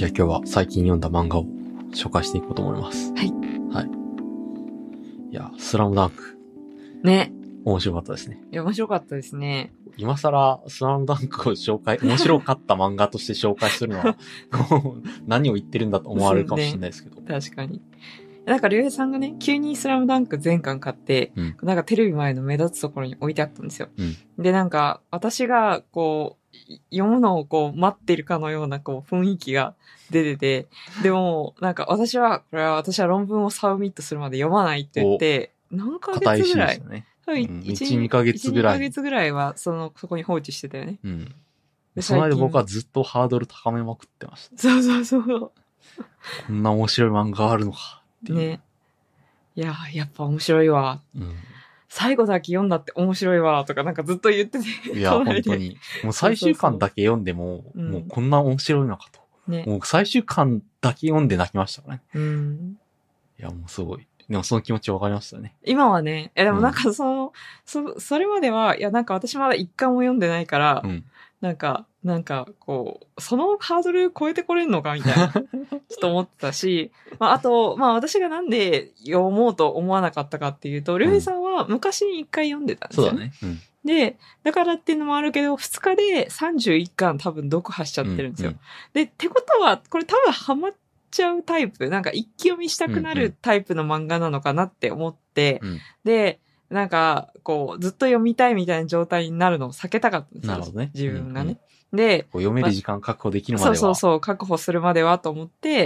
じゃあ今日は最近読んだ漫画を紹介していこうと思います。 はい。 はい。いや、スラムダンク。 ね。 面白かったですね。 いや、面白かったですね。 今更スラムダンクを面白かった漫画として紹介するのは、こう何を言ってるんだと思われるかもしれないですけど。 確かに。なんか、りょうへいさんがね、急にスラムダンク全巻買って、なんかテレビ前の目立つところに置いてあったんですよ。で、なんか、私が、こう、読むのをこう、待っているかのような、こう、雰囲気が出てて、でも、なんか、私は論文をサブミットするまで読まないって言って、何ヶ月ぐらい、 ね。 1、 2ヶ月ぐらい。 1、2ヶ月ぐらいは、そこに放置してたよね。 その間僕はずっとハードル高めまくってました。 そう。 こんな面白い漫画があるのかっていう。 ね。いや、やっぱ面白いわ。最後だけ読んだって面白いわ、とかなんかずっと言ってて。 いや、本当に。もう最終巻だけ読んでも、もうこんな面白いのかと。ね。もう最終巻だけ読んで泣きましたね。いや、もうすごい。でもその気持ちわかりましたね。 今はね、でもなんかそれまでは、いやなんか私まだ一巻も読んでないから、なんかこう、そのハードル超えてこれんのかみたいな、ちょっと思ってたし、あと、私がなんで読もうと思わなかったかっていうと、りょうへいさんは昔に一回読んでたんですよね。 そうだね。 で、だからっていうのもあるけど、2日で31巻多分読破しちゃってるんですよ。で、ってことは、これ多分ハマっちゃうタイプ、なんか一気読みしたくなるタイプの漫画なのかなって思って、で、なんか、こう、ずっと読みたいみたいな状態になるのを避けたかったんですよ。なるほどね。自分がね。で、 読める時間確保できるまでは。 そう、確保するまではと思って、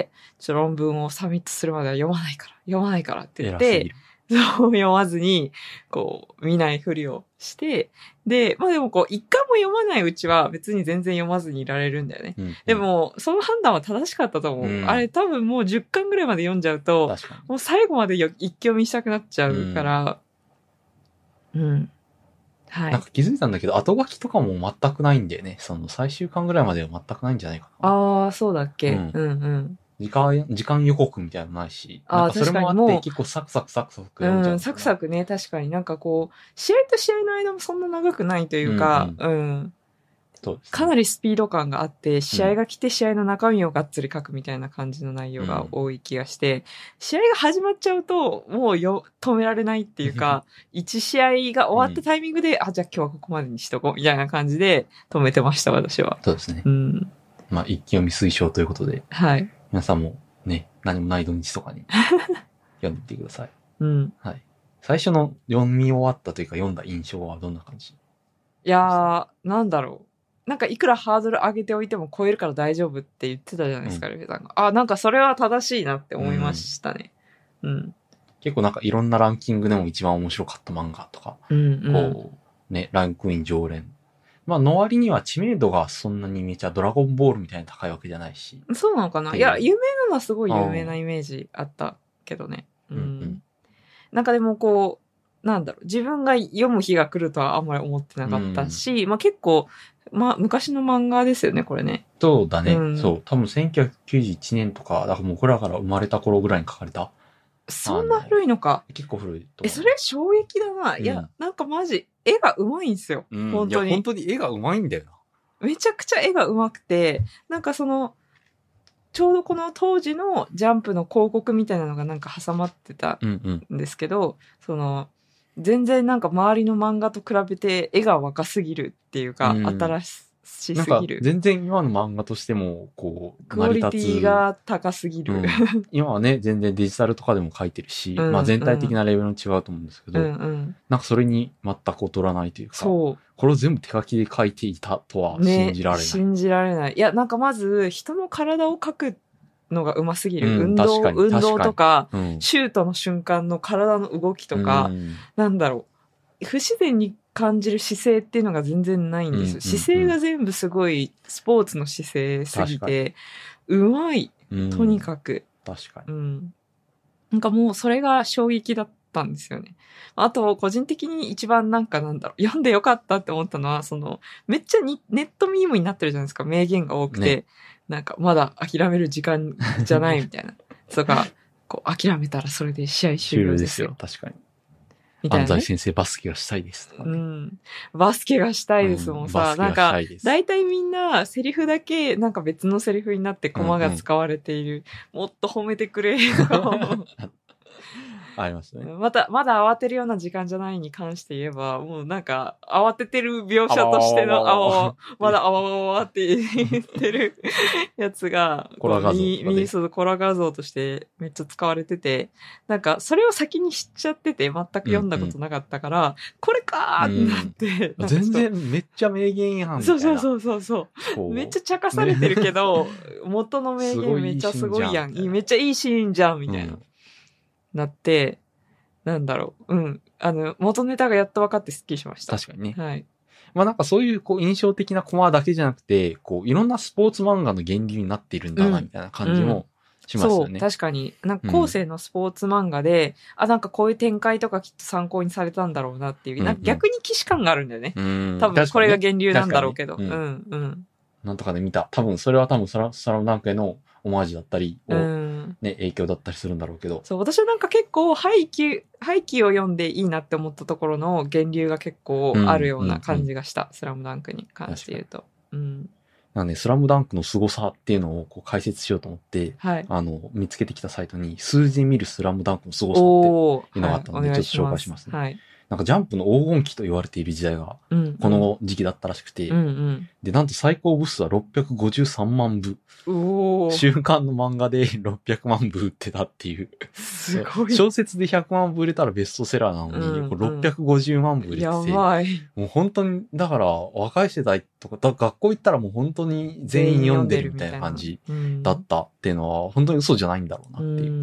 論文をサミットするまでは読まないからって言って、そう読まずに、こう、見ないふりをして、で、でもこう、一巻も読まないうちは別に全然読まずにいられるんだよね。でも、その判断は正しかったと思う。あれ多分もう10巻ぐらいまで読んじゃうと、もう最後まで一気読みしたくなっちゃうから、はい。 なんか気づいたんだけど、後書きとかも全くないんだよね。その最終巻ぐらいまでは全くないんじゃないかな。 ああ、そうだっけ。時間予告みたいなのないし。なんかそれもあって結構サクサク読んじゃう。 サクサクね、確かになんかこう、試合と試合の間もそんな長くないというか、かなりスピード感があって、試合が来て試合の中身をがっつり書くみたいな感じの内容が多い気がして、試合が始まっちゃうと、もう止められないっていうか、1試合が終わったタイミングで、じゃあ今日はここまでにしとこう、みたいな感じで止めてました、私は。 そうですね。一気読み推奨ということで。 はい。 皆さんもね、何もない土日とかに読んでみてください。はい。最初の読み終わったというか読んだ印象はどんな感じ？ いやー、なんだろう。なんかいくらハードル上げておいても超えるから大丈夫って言ってたじゃないですか、ルフェさんが。なんかそれは正しいなって思いましたね。 結構なんかいろんなランキングでも一番面白かった漫画とか、こう、ね、ランクイン常連。の割には知名度がそんなにめちゃドラゴンボールみたいに高いわけじゃないし。 そうなのかな？いや、有名なのはすごい有名なイメージあったけどね。なんかでもこう、なんだろう、自分が読む日が来るとはあんまり思ってなかったし、結構、昔の漫画ですよね、これね。 そうだね。そう。多分1991年とか、だからもう僕らから生まれた頃ぐらいに書かれた。 そんな古いのか。 結構古い。 それ衝撃だな。いや、なんかマジ、絵が上手いんですよ。本当に。 いや、本当に絵が上手いんだよな。 めちゃくちゃ絵が上手くて、なんかちょうどこの当時のジャンプの広告みたいなのがなんか挟まってたんですけど、全然なんか周りの漫画と比べて絵が若すぎるっていうか、新しすぎる。なんか全然今の漫画としても、こう、 クオリティが高すぎる。 今はね、全然デジタルとかでも書いてるし、全体的なレベルも違うと思うんですけど、なんかそれに全く劣らないというか、これを全部手書きで書いていたとは信じられない。 信じられない。いや、なんかまず人の体を描くのが上手すぎる。運動とか、シュートの瞬間の体の動きとか、なんだろう。不自然に感じる姿勢っていうのが全然ないんです。姿勢が全部すごいスポーツの姿勢すぎて、うまい。とにかく。 確かに。 なんかもうそれが衝撃だったんですよね。あと、個人的に一番なんか読んでよかったって思ったのは、めっちゃネットミームになってるじゃないですか。名言が多くて。なんか、まだ諦める時間じゃないみたいな。とか、こう、諦めたらそれで試合終了ですよ。 確かに。 みたいな、ね。 安西先生バスケがしたいですとか、ね。 うん。バスケがしたいですもんさ、なんか、だいたいみんなセリフだけなんか別のセリフになってコマが使われている。もっと褒めてくれ。 ありますね。 まだ慌てるような時間じゃないに関して言えば、もうなんか、慌ててる描写としての、まだあわわわって言ってるやつが、 コラ画像。 コラ画像としてめっちゃ使われてて、なんか、それを先に知っちゃってて、全く読んだことなかったから、これかーってなって。 全然めっちゃ名言やん。 そう。めっちゃ茶化されてるけど、元の名言めっちゃすごいやん。めっちゃいいシーンじゃん、みたいな。なって、なんだろう。元ネタがやっと分かってスッキリしました。 確かにね。 はい。 まあなんかそういう印象的なコマだけじゃなくて、いろんなスポーツ漫画の源流になっているんだな、みたいな感じもしますよね。 そう、確かに。なんか後世のスポーツ漫画で、なんかこういう展開とかきっと参考にされたんだろうなっていう、なんか逆に既視感があるんだよね。多分これが源流なんだろうけど。 なんとかで見た。それはスラムダンクへのオマージュだったり、影響だったりするんだろうけど。 そう、私はなんか結構、廃棄を読んでいいなって思ったところの源流が結構あるような感じがした。スラムダンクに関して言うと。 なんで、スラムダンクの凄さっていうのを解説しようと思って、見つけてきたサイトに、数字で見るスラムダンクの凄さっていうのがあったので、ちょっと紹介しますね。はい。なんかジャンプの黄金期と言われている時代が、この時期だったらしくて、で、なんと最高部数は653万部。週刊の漫画で600万部売ってたっていう。 すごい。 小説で100万部売れたらベストセラーなのに、650万部売れてて。 やばい。 もう本当に、だから若い世代とか、学校行ったらもう本当に全員読んでるみたいな感じだったっていうのは、本当に嘘じゃないんだろうなっていう。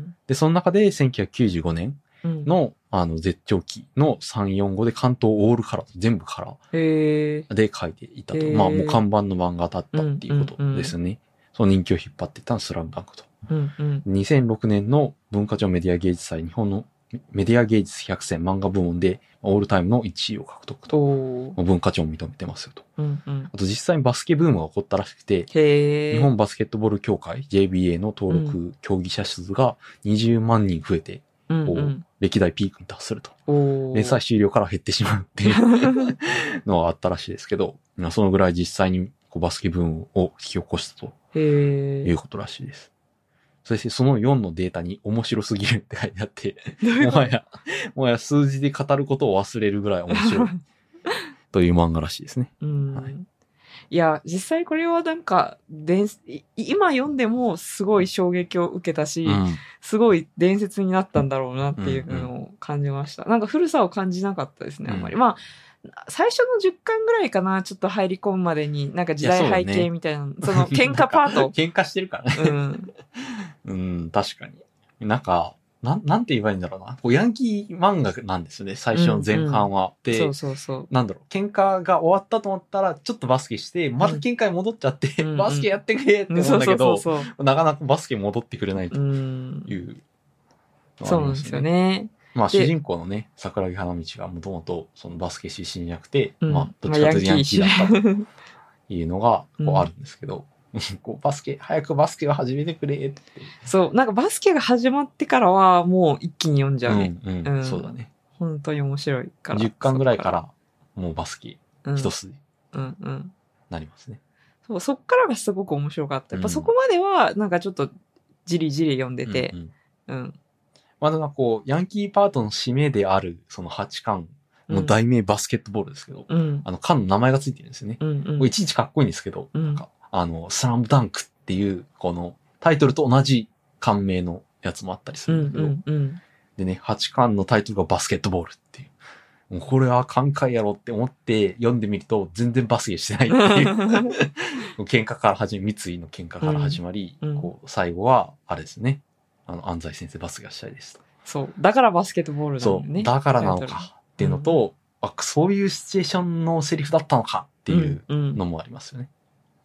で、その中で1995年の、絶頂期の3、4、5で関東オールカラー、全部カラーで書いていたと。まあもう看板の漫画だったっていうことですね。その人気を引っ張っていったのスラムダンクと。2006年の文化庁メディア芸術祭日本のメディア芸術100選漫画部門でオールタイムの1位を獲得と。文化庁も認めてますよと。あと実際にバスケブームが起こったらしくて、日本バスケットボール協会 JBA の登録競技者数が20万人増えて、歴代ピークに達すると。連載終了から減ってしまうっていうのがあったらしいですけど、そのぐらい実際にバスケブームを引き起こしたということらしいです。そしてその4のデータに面白すぎるって書いてあって、もはや数字で語ることを忘れるぐらい面白いという漫画らしいですね。 いや、実際これはなんか、今読んでもすごい衝撃を受けたし、すごい伝説になったんだろうなっていうのを感じました。なんか古さを感じなかったですね、あんまり。まあ、最初の10巻ぐらいかな、ちょっと入り込むまでに、なんか時代背景みたいな、その喧嘩パート。 喧嘩してるからね。確かに。なんて言えばいいんだろうな。ヤンキー漫画なんですよね、最初の前半は。で、なんだろう、喧嘩が終わったと思ったら、ちょっとバスケして、また喧嘩に戻っちゃって、バスケやってくれって思うんだけど、なかなかバスケ戻ってくれないという。 そうなんですよね。 まあ主人公のね、桜木花道がもともとそのバスケ出身じゃなくて、まあどっちかというとヤンキーだったというのがあるんですけど、早くバスケを始めてくれって。 そう、なんかバスケが始まってからはもう一気に読んじゃうね。 そうだね。 本当に面白いから。 10巻ぐらいからもうバスケ一筋なりますね。 そっからがすごく面白かった。やっぱそこまではなんかちょっとじりじり読んでて、 まだヤンキーパートの締めである、その8巻の題名バスケットボールですけど、巻の名前がついてるんですよね。いちいちかっこいいんですけど、スラムダンクっていう、このタイトルと同じ巻名のやつもあったりするんだけど、でね、8巻のタイトルがバスケットボールっていう。もうこれは感慨やろって思って読んでみると全然バスケしてないっていう。喧嘩から三井の喧嘩から始まり、最後は、あれですね。安西先生バスケがしたいです。 そう。だからバスケットボールなんだね。 そう。だからなのかっていうのと、そういうシチュエーションのセリフだったのかっていうのもありますよね。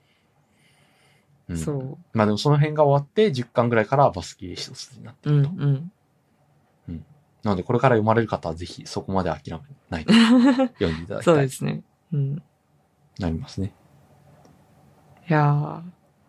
そう。 まあでもその辺が終わって10巻ぐらいからバスケ一つになってると。なのでこれから読まれる方はぜひそこまで諦めないで読んでいただきたい。 そうですね。 なりますね。 いや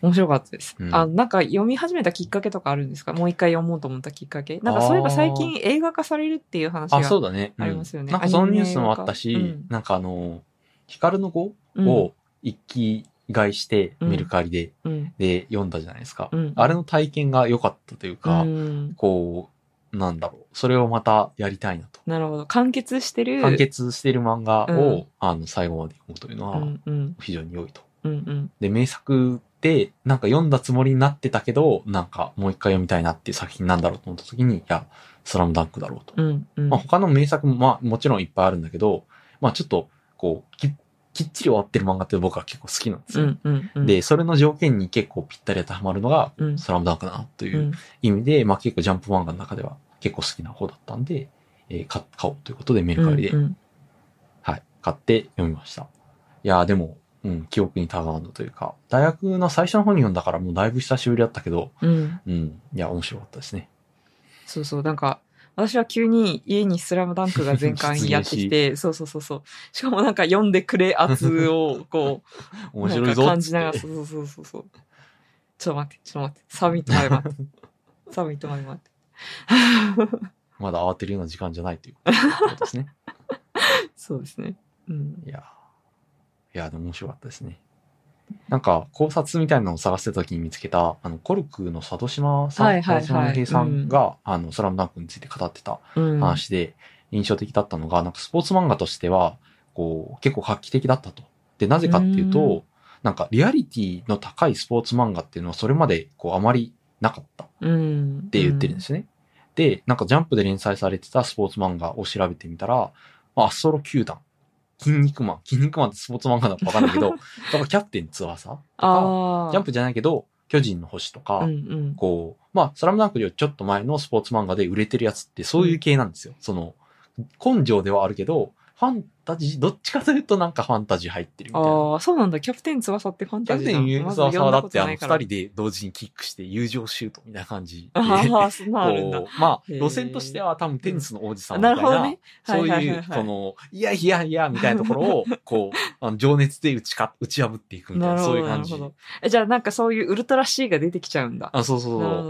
面白かったです。 うん、 なんか読み始めたきっかけとかあるんですか？もう一回読もうと思ったきっかけ。なんかそういえば最近映画化されるっていう話がそうだね。 ありますよね。 なんかそのニュースもあったし、なんか光の碁を一気買いしてメルカリで、で読んだじゃないですか。あれの体験が良かったというか、こう、なんだろう。それをまたやりたいなと。 なるほど。完結してる漫画を、最後まで読むというのは、非常に良いと。で、名作で、なんか読んだつもりになってたけど、なんかもう一回読みたいなっていう作品なんだろうと思った時に、いや、スラムダンクだろうと。まあ他の名作もまあもちろんいっぱいあるんだけど、まあちょっと、こう、きっちり終わってる漫画って僕は結構好きなんですよ。で、それの条件に結構ぴったり当てはまるのが、スラムダンクだなという意味で、まあ結構ジャンプ漫画の中では結構好きな方だったんで、買おうということでメルカリで、はい、買って読みました。いやーでも、記憶にたがわぬというか、大学の最初の方に読んだからもうだいぶ久しぶりだったけど、いや、面白かったですね。 そうそう、なんか、私は急に家にスラムダンクが全巻やってきて、そう。しかもなんか読んでくれ圧を、こう、面白いぞ感じながら、そう。ちょっと待って。サミットまで待って。 まだ慌てるような時間じゃないということですね。 そうですね。 いや、でも面白かったですね。なんか、考察みたいなのを探してた時に見つけた、コルクの佐渡島さん、佐渡島平さんが、スラムダンクについて語ってた話で、印象的だったのが、なんかスポーツ漫画としては、こう、結構画期的だったと。で、なぜかっていうと、なんか、リアリティの高いスポーツ漫画っていうのはそれまで、こう、あまりなかったって言ってるんですね。で、なんかジャンプで連載されてたスポーツ漫画を調べてみたら、アストロ球団、筋肉マンってスポーツ漫画だとわかんないけど、キャプテン翼とか、ジャンプじゃないけど、巨人の星とか、こう、まあ、スラムダンクよりちょっと前のスポーツ漫画で売れてるやつってそういう系なんですよ。その、根性ではあるけど、ファンタジー、どっちかというとなんかファンタジー入ってるみたいな。 ああ、そうなんだ。キャプテン翼ってファンタジーなの？ キャプテン翼はだって二人で同時にキックして友情シュートみたいな感じで。 そんなあるんだ。 まあ、路線としては多分テニスの王子さんみたいな、なるほどね。そういう、その、いやみたいなところを、こう、情熱で打ち破っていくみたいな、そういう感じ。 じゃあなんかそういうウルトラ C が出てきちゃうんだ。 そう、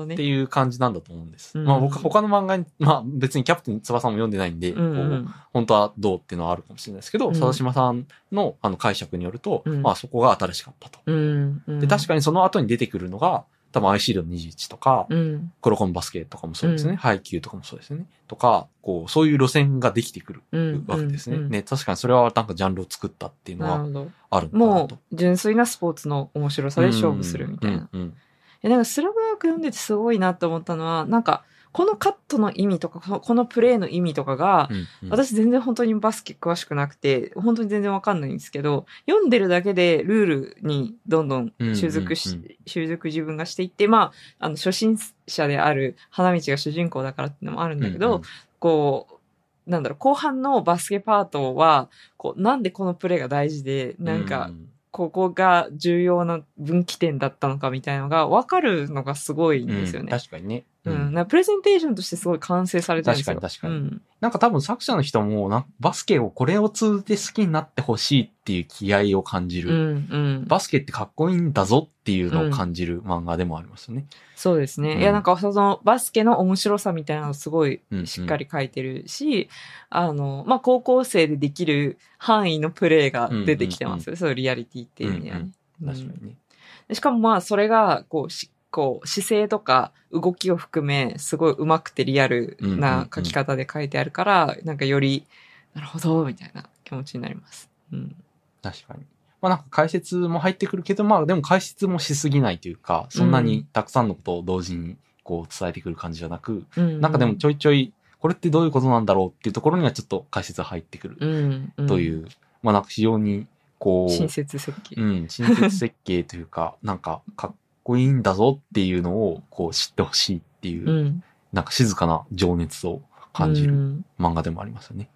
っていう感じなんだと思うんです。まあ僕は他の漫画に、まあ別にキャプテン翼も読んでないんで、本当はどうっていうのはあるかもしれないですけど、佐渡島さんの解釈によると、まあそこが新しかったと。で、確かにその後に出てくるのが、多分アイシールド21とか、黒コンバスケとかもそうですね。ハイキューとかもそうですね。とか、こう、そういう路線ができてくるわけですね。ね、確かにそれはなんかジャンルを作ったっていうのはあるのかなと。 もう、純粋なスポーツの面白さで勝負するみたいな。なんかスラムダンク読んでてすごいなと思ったのは、なんか、このカットの意味とか、このプレーの意味とかが、私全然本当にバスケ詳しくなくて、本当に全然わかんないんですけど、読んでるだけでルールにどんどん習熟自分がしていって、まあ、初心者である花道が主人公だからっていうのもあるんだけど、こう、なんだろう、後半のバスケパートは、こう、なんでこのプレーが大事で、なんか、ここが重要な分岐点だったのかみたいなのが分かるのがすごいんですよね。 確かにね。 プレゼンテーションとしてすごい完成されてるんですよ。 確かに。なんか多分作者の人もバスケをこれを通じて好きになってほしいっていう気合を感じる。バスケってかっこいいんだぞっていうのを感じる漫画でもありますよね。 そうですね。いやなんかそのバスケの面白さみたいなのをすごいしっかり書いてるし、まあ高校生でできる範囲のプレーが出てきてますよ。そういうリアリティっていう意味ではね。 確かにね。 しかもまあそれがこう姿勢とか動きを含めすごい上手くてリアルな書き方で書いてあるから、なんかよりなるほどみたいな気持ちになります。 確かに。まあなんか解説も入ってくるけど、まあでも解説もしすぎないというか、そんなにたくさんのことを同時にこう伝えてくる感じじゃなく、なんかでもちょいちょいこれってどういうことなんだろうっていうところにはちょっと解説が入ってくるという、まあなんか非常にこう親切設計。 親切設計というか、なんかかっこいいんだぞっていうのをこう知ってほしいっていう、なんか静かな情熱を感じる漫画でもありますよね。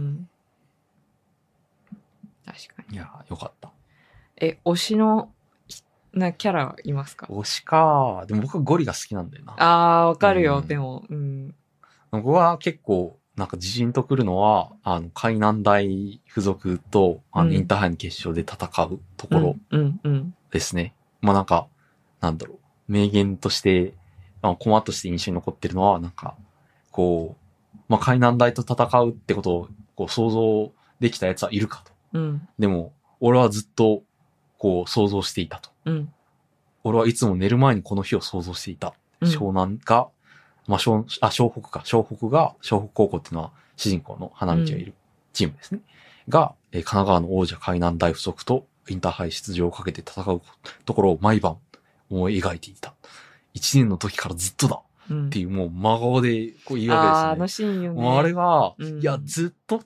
確かに。 いや、よかった。 推しのキャラいますか？ 推しか。でも僕はゴリが好きなんだよな。 わかるよ、でも。 僕は結構、なんか自信とくるのは、海南大附属と、インターハイの決勝で戦うところですね。まあなんか、 なんだろう、名言として、コマとして印象に残ってるのは、なんか、こう、海南大と戦うってことを、こう、想像できたやつはいるかと。 うん。 でも、俺はずっと、こう、想像していたと。 うん。 俺はいつも寝る前にこの日を想像していた。 うん、 湘南が、湘北高校っていうのは主人公の花道がいるチームですね。が、神奈川の王者海南大附属とインターハイ出場をかけて戦うところを毎晩思い描いていた。1年の時からずっとだ。っていう、もう真顔でこう言うわけですね。 あのシーンよね。 もうあれが、いや、ずっとって、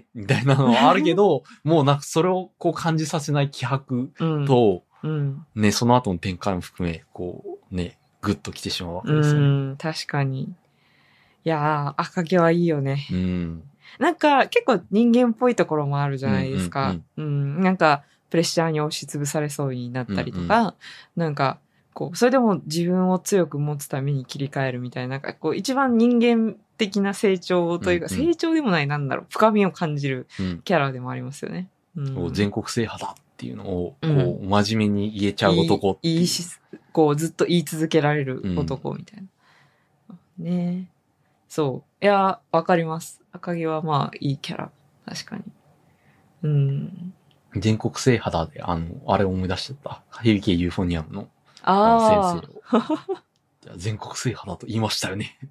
みたいなのはあるけど、もうなんかそれをこう感じさせない気迫と、ね、その後の展開も含め、こう、ね、グッと来てしまうわけですよね。 確かに。いやー、赤毛はいいよね。なんか、結構人間っぽいところもあるじゃないですか。なんか、プレッシャーに押しつぶされそうになったりとか、なんか、こう、それでも自分を強く持つために切り替えるみたいな、なんかこう、一番人間的な成長というか、成長でもない、なんだろう、深みを感じるキャラでもありますよね。 全国制覇だっていうのを、こう、真面目に言えちゃう男っていう。 こう、ずっと言い続けられる男みたいな。ね。そう。いや、わかります。赤木はまあ、いいキャラ。確かに。 全国制覇だで、あれ思い出しちゃった。ヘビケユーフォニアムの先生を。じゃあ全国制覇だと言いましたよね。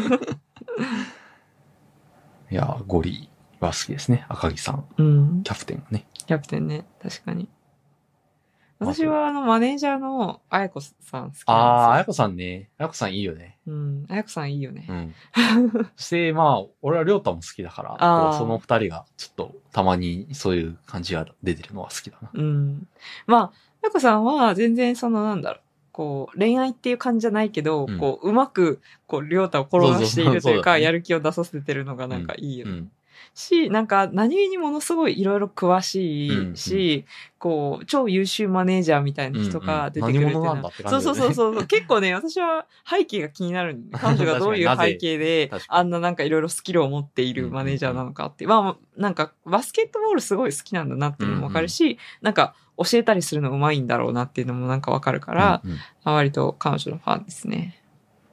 いや、ゴリは好きですね。赤木さん。キャプテンがね。 キャプテンね。確かに。私はマネージャーのあやこさん好きなんですよ。 あやこさんね。あやこさんいいよね。 あやこさんいいよね。 そして、俺はりょうたも好きだから、その二人がちょっとたまにそういう感じが出てるのは好きだな。 あやこさんは全然なんだろう。こう、恋愛っていう感じじゃないけど、こう、うまく、こう、りょうたを転がしているというか、やる気を出させてるのがなんかいいよね。し、なんか何気にものすごいいろいろ詳しいし、こう、超優秀マネージャーみたいな人が出てくるっていうのは。そう。結構ね、私は背景が気になる。彼女がどういう背景で、あんななんかいろいろスキルを持っているマネージャーなのかって。なんかバスケットボールすごい好きなんだなっていうのもわかるし、なんか教えたりするのうまいんだろうなっていうのもなんかわかるから、割と彼女のファンですね。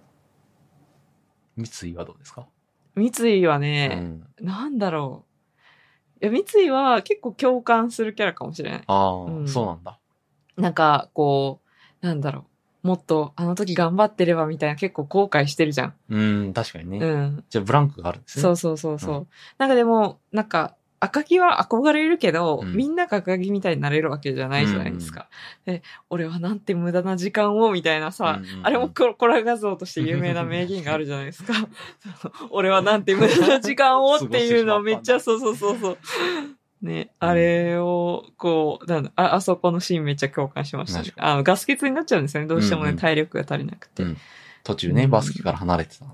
三井はどうですか？ 三井はね、なんだろう。いや、三井は結構共感するキャラかもしれない。 そうなんだ。 なんか、こう、なんだろう。もっとあの時頑張ってればみたいな結構後悔してるじゃん。 確かにね。じゃあブランクがあるんですね。 そう。なんかでも、なんか、赤木は憧れるけど、みんなが赤木みたいになれるわけじゃないじゃないですか。で、俺はなんて無駄な時間をみたいなさ、あれもコラ画像として有名な名言があるじゃないですか。俺はなんて無駄な時間をっていうのをめっちゃ、そう。ね、あれを、こう、あそこのシーンめっちゃ共感しましたね。ガス欠になっちゃうんですよね。どうしてもね、体力が足りなくて。 途中ね、バスケから離れてた、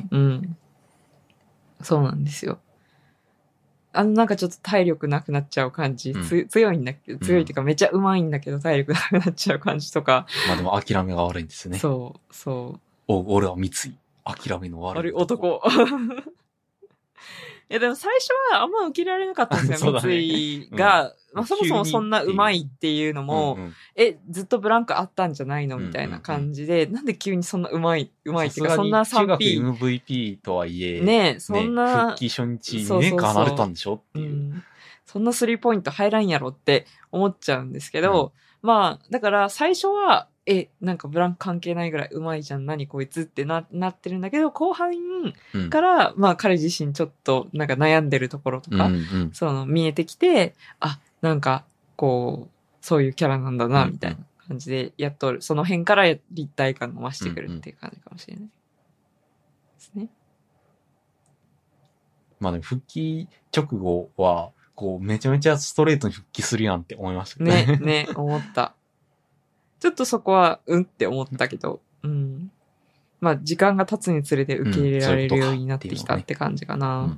そうなんですよ。なんかちょっと体力なくなっちゃう感じ。強いんだけど、強いっていうかめっちゃ上手いんだけど体力なくなっちゃう感じとか。 でも諦めが悪いんですよね。 そう。 俺は三井。諦めの悪い男。いやでも最初はあんま受けられなかったんですよ、三井が。そもそもそんな上手いっていうのも、ずっとブランクあったんじゃないのみたいな感じで、なんで急にそんな上手いっていうか、そんな 3P。 中学 MVP とはいえ、 ねそんな、 復帰初日2年間離れたんでしょっていう。 そんな3ポイント入らんやろって思っちゃうんですけど、だから最初は、なんかブランク関係ないぐらい上手いじゃん、何こいつってなってるんだけど、後半から、彼自身ちょっとなんか悩んでるところとか、見えてきて、なんか、こう、そういうキャラなんだな、みたいな感じで、やっと、その辺から立体感が増してくるっていう感じかもしれないですね。 でも復帰直後は、こう、めちゃめちゃストレートに復帰するやんって思いましたね。ね、思った。ちょっとそこは、って思ったけど、時間が経つにつれて受け入れられるようになってきたって感じかな。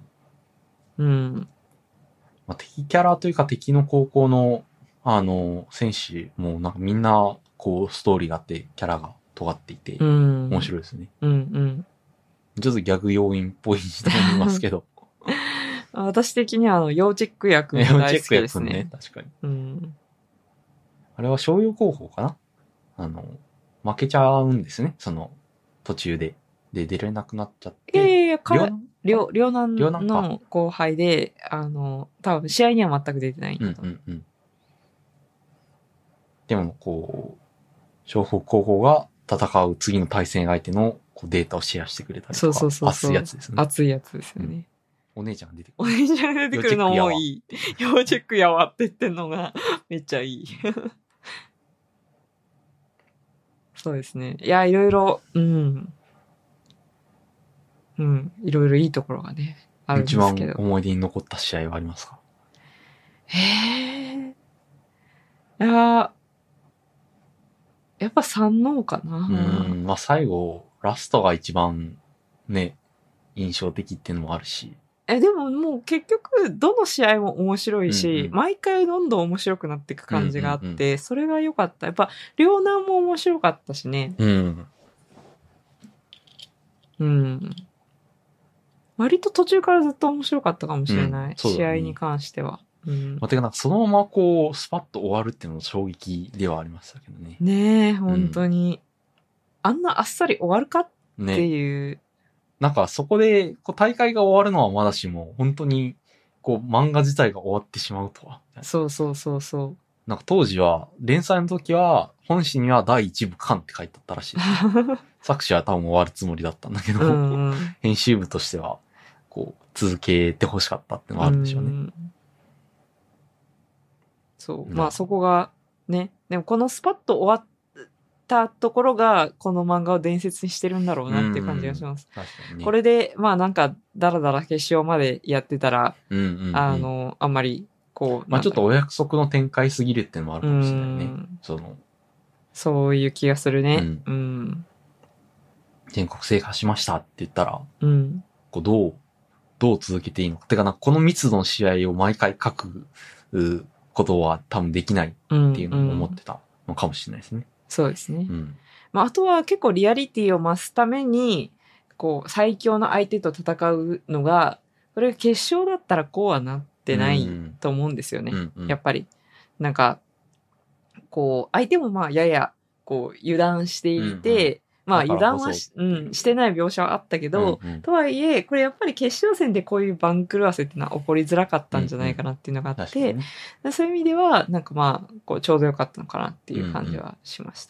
敵キャラというか敵の高校の、選手もなんかみんな、こう、ストーリーがあって、キャラが尖っていて、面白いですね。ちょっとギャグ要因っぽいと思いますけど。 私的には要チェック役も大好きですね。 確かに。あれは商用高校かな負けちゃうんですね。その途中で。で、出れなくなっちゃって。 いや、両南の後輩で、多分試合には全く出てないんだと思う。 でも、こう、湘北高校が戦う次の対戦相手のこうデータをシェアしてくれたりとか。そう。熱いやつですね。 熱いやつですよね。 お姉ちゃんが出てくる。 お姉ちゃんが出てくるのもいい。要チェックやわって言ってんのがめっちゃいい。そうですね。いや、いろいろ、いろいろいいところがね、あるんですけど。 一番思い出に残った試合はありますか？ いや、やっぱ山王かな。 まあ最後、ラストが一番ね、印象的っていうのもあるし。 でももう結局、どの試合も面白いし、毎回どんどん面白くなっていく感じがあって、それが良かった。やっぱ、両南も面白かったしね。割と途中からずっと面白かったかもしれない。試合に関しては。 てかなんかそのままこう、スパッと終わるっていうのも衝撃ではありましたけどね。 ねえ、本当に。あんなあっさり終わるかっていう。 なんかそこでこう大会が終わるのはまだしも、本当にこう漫画自体が終わってしまうとは。 そう。 なんか当時は、連載の時は、本誌には第1部完って書いてあったらしいです。作者は多分終わるつもりだったんだけど、編集部としては、こう、続けてほしかったってのもあるんでしょうね。 そう。まあそこが、ね。でもこのスパッと終わったところが、この漫画を伝説にしてるんだろうなっていう感じがします。 確かにね。 これで、まあなんか、だらだら決勝までやってたら、あんまり、こう。 まあちょっとお約束の展開すぎるっていうのもあるかもしれないね。 そういう気がするね。 全国制覇しましたって言ったら、こうどう続けていいのか。てかこの密度の試合を毎回書くことは多分できないっていうのを思ってたのかもしれないですね。 そうですね。まああとは結構リアリティを増すために、こう最強の相手と戦うのが、これが決勝だったらこうはなってないと思うんですよね。やっぱり。なんか、こう、相手もまあやや、こう、油断していて、まあ油断はしてない描写はあったけど、とはいえ、これやっぱり決勝戦でこういう番狂わせっていうのは起こりづらかったんじゃないかなっていうのがあって、そういう意味では、なんかまあ、こう、ちょうどよかったのかなっていう感じはしました。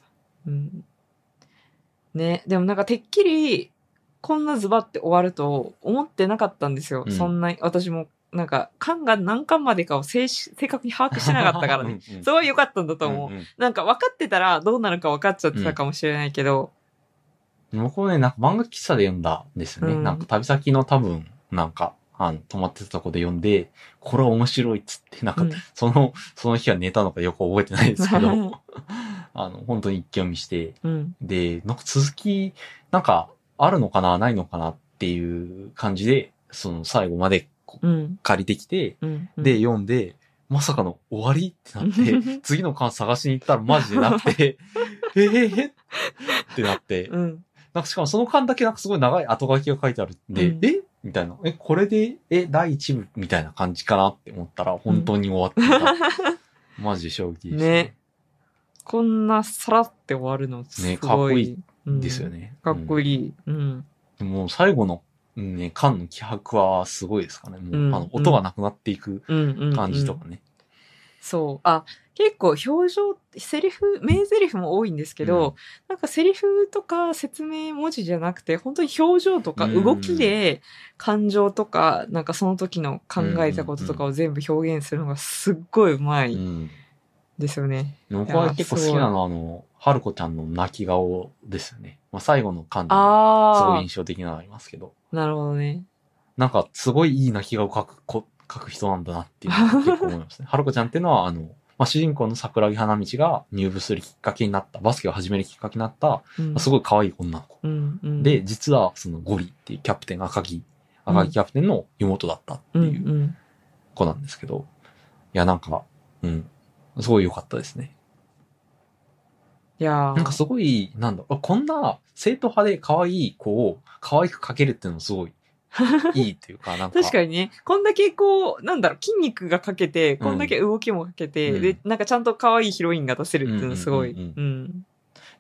ね、でもなんかてっきり、こんなズバって終わると思ってなかったんですよ。そんな、私も。なんか、巻が何巻までかを正確に把握してなかったからね。すごい良かったんだと思う。なんか分かってたらどうなるか分かっちゃってたかもしれないけど。 僕もね、なんか漫画喫茶で読んだんですよね。なんか旅先の多分、なんか、泊まってたとこで読んで、これは面白いっつって、なんか、その日は寝たのかよく覚えてないですけど、本当に一気読みして、で、なんか続き、なんか、あるのかな、ないのかなっていう感じで、その最後まで借りてきて、で、読んで、まさかの終わりってなって、次の巻探しに行ったらマジでなくて、ってなって、なんかしかもその巻だけなんかすごい長い後書きが書いてあるんで、みたいな。これで、第一部みたいな感じかなって思ったら、本当に終わってた。マジで衝撃でした。 ね。こんなさらって終わるのすごい。 ね、かっこいいですよね。 かっこいい。 もう最後の、ね、巻の気迫はすごいですかね。もう、音がなくなっていく感じとかね。 そう。結構表情、名台詞も多いんですけど、なんかセリフとか説明文字じゃなくて、本当に表情とか動きで感情とか、なんかその時の考えたこととかを全部表現するのがすっごい上手いですよね。 僕は結構好きなのは春子ちゃんの泣き顔ですよね。まあ最後の巻でもすごい印象的なのありますけど。 なるほどね。 なんかすごいいい泣き顔描く人なんだなっていうのは結構思いますね。春子ちゃんっていうのはまあ、主人公の桜木花道が入部するきっかけになった、バスケを始めるきっかけになった、まあ、すごい可愛い女の子。で、実はそのゴリっていうキャプテン、赤木キャプテンの妹だったっていう子なんですけど、いや、なんか、すごい良かったですね。 いやなんかすごい、こんな正統派で可愛い子を可愛く描けるっていうのもすごいいいっていうか、なんか。 確かにね。こんだけこう、筋肉がかけて、こんだけ動きもかけて、で、なんかちゃんと可愛いヒロインが出せるっていうのすごい。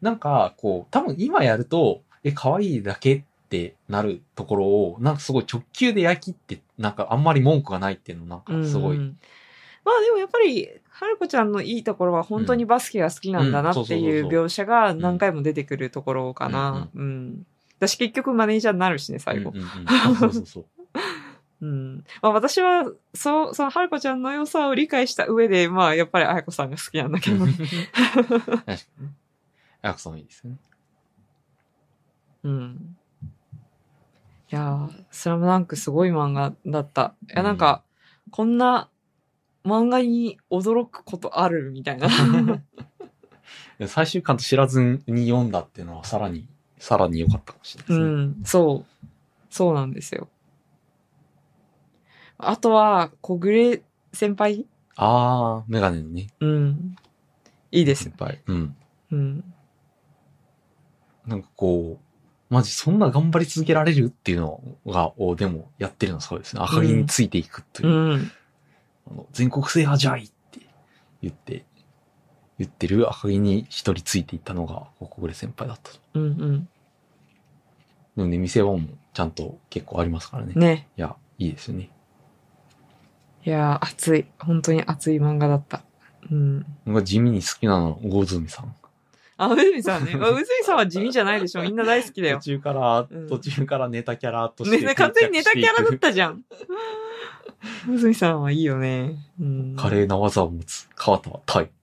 なんか、こう、多分今やると、可愛いだけってなるところを、なんかすごい直球で焼きって、なんかあんまり文句がないっていうの、なんかすごい。 まあでもやっぱり、春子ちゃんのいいところは本当にバスケが好きなんだなっていう描写が何回も出てくるところかな。私結局マネージャーになるしね、最後。 そうそうそう。 まあ私は、その春子ちゃんの良さを理解した上で、まあやっぱり彩子さんが好きなんだけど。確かにね。彩子さんもいいですよね。 いやー、スラムダンクすごい漫画だった。いや、なんか、こんな漫画に驚くことあるみたいな。 最終巻と知らずに読んだっていうのはさらに良かったかもしれないですね。 そうなんですよ。あとは、小暮先輩？ メガネのね。 いいですよ。 先輩。なんかこう、マジそんな頑張り続けられるっていうのをでもやってるのそうですね。赤木についていくという。全国制覇じゃいって言ってる赤木に一人ついていったのが小暮先輩だったと。でもね、見せ場もちゃんと結構ありますからね。 ね。 いや、いいですよね。 いやー、熱い。本当に熱い漫画だった。 僕が地味に好きなのは、魚住さん。 魚住さんね。魚住さんは地味じゃないでしょ。みんな大好きだよ。 途中からネタキャラとして。 ね、完全にネタキャラだったじゃん。魚住さんはいいよね。 華麗な技を持つ川田はタイ。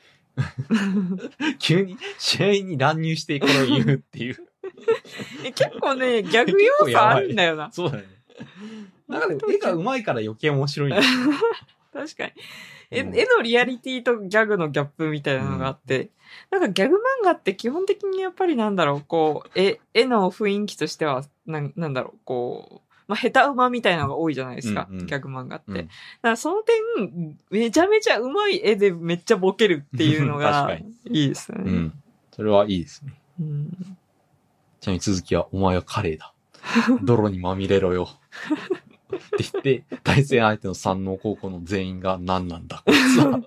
急に試合に乱入してこれを言うっていう。 結構ね、ギャグ要素あるんだよな。 そうだよね。なんかでも絵が上手いから余計面白いんだよ。 確かに。絵のリアリティとギャグのギャップみたいなのがあって、なんかギャグ漫画って基本的にやっぱりなんだろう、こう、絵の雰囲気としては、なんだろう、こう、まあ、下手馬みたいなのが多いじゃないですか、ギャグ漫画って。だからその点、めちゃめちゃ上手い絵でめっちゃボケるっていうのがいいですよね。 それはいいですね。ちなみに続きは、お前はカレーだ。泥にまみれろよ。って言って、対戦相手の山王高校の全員が何なんだ、こいつは。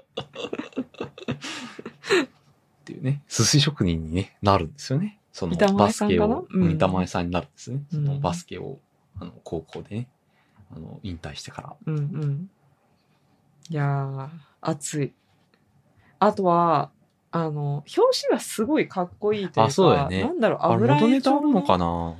っていうね、寿司職人に、ね、なるんですよね。そのバスケを、板前さんになるんですね。そのバスケを、高校でね、引退してから。 いやー、熱い。あとは、表紙がすごいかっこいいというか、 そうだよね。 なんだろう、 油絵元ネタあるのかな？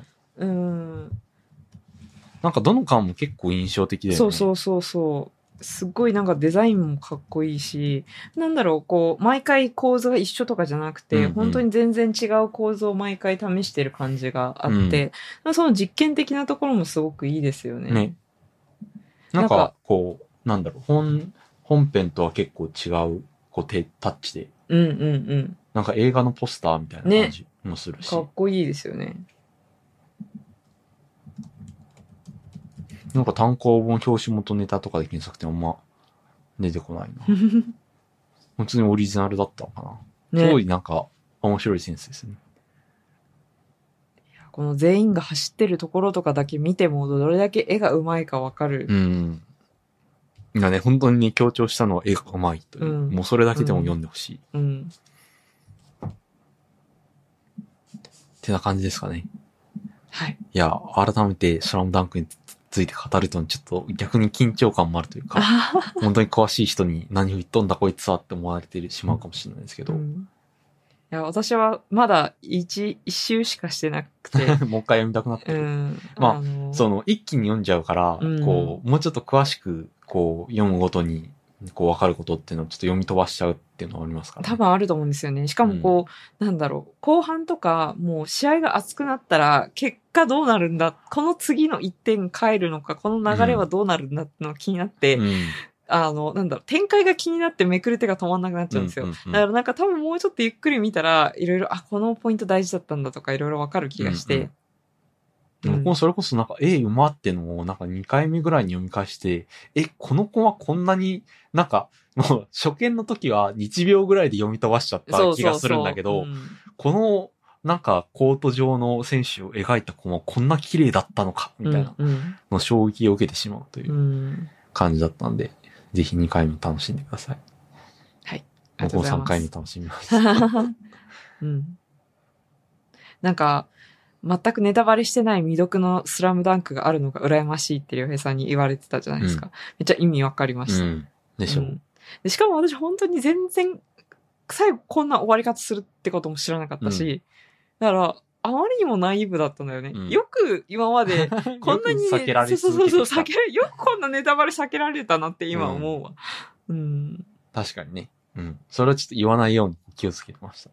なんかどの巻も結構印象的だよね。 そう。すっごいなんかデザインもかっこいいし、なんだろう、こう、毎回構図が一緒とかじゃなくて、本当に全然違う構図を毎回試してる感じがあって、その実験的なところもすごくいいですよね。 ね。なんか、こう、なんだろう、本編とは結構違う、こう、タッチで。なんか映画のポスターみたいな感じもするし。 かっこいいですよね。 なんか単行本表紙元ネタとかで検索ってあんま出てこないな。普通にオリジナルだったのかな。すごいなんか面白いセンスですね。 いやこの全員が走ってるところとかだけ見てもどれだけ絵が上手いかわかる。 いやね、本当にね、強調したのは絵が上手いという。もうそれだけでも読んでほしい。ってな感じですかね。 はい。 いや、改めてスラムダンクについて語るとちょっと逆に緊張感もあるというか、本当に詳しい人に何を言っとんだこいつはって思われてしまうかもしれないですけど。いや、私はまだ一周しかしてなくて。 もう一回読みたくなってる。まあ、その一気に読んじゃうから、こう、もうちょっと詳しく、こう、読むごとに、こう分かることっていうのをちょっと読み飛ばしちゃうっていうのはありますから、ね。 多分あると思うんですよね。しかもこう、なんだろう、後半とか、もう試合が熱くなったら、結果どうなるんだ、この次の1点返るのか、この流れはどうなるんだってのが気になって、なんだろう、展開が気になってめくる手が止まんなくなっちゃうんですよ。だからなんか多分もうちょっとゆっくり見たら、いろいろ、このポイント大事だったんだとか、いろいろわかる気がして、 僕もそれこそなんか、うまってのをなんか2回目ぐらいに読み返して、この子はこんなになんか、もう初見の時は1秒ぐらいで読み飛ばしちゃった気がするんだけど、このなんかコート上の選手を描いた子もこんな綺麗だったのか、みたいなの衝撃を受けてしまうという感じだったんで、ぜひ2回目楽しんでください。 はい。 僕も3回目楽しみます。 なんか、全くネタバレしてない未読のスラムダンクがあるのが羨ましいってりょうへいさんに言われてたじゃないですか。めっちゃ意味わかりました。 でしょ。 でしかも私本当に全然、最後こんな終わり方するってことも知らなかったし、だから、あまりにもナイーブだったんだよね。よく今まで、こんなに、 避けられ続けてきた。 よくこんなネタバレ避けられたなって今思うわ。 確かにね。それはちょっと言わないように気をつけてました。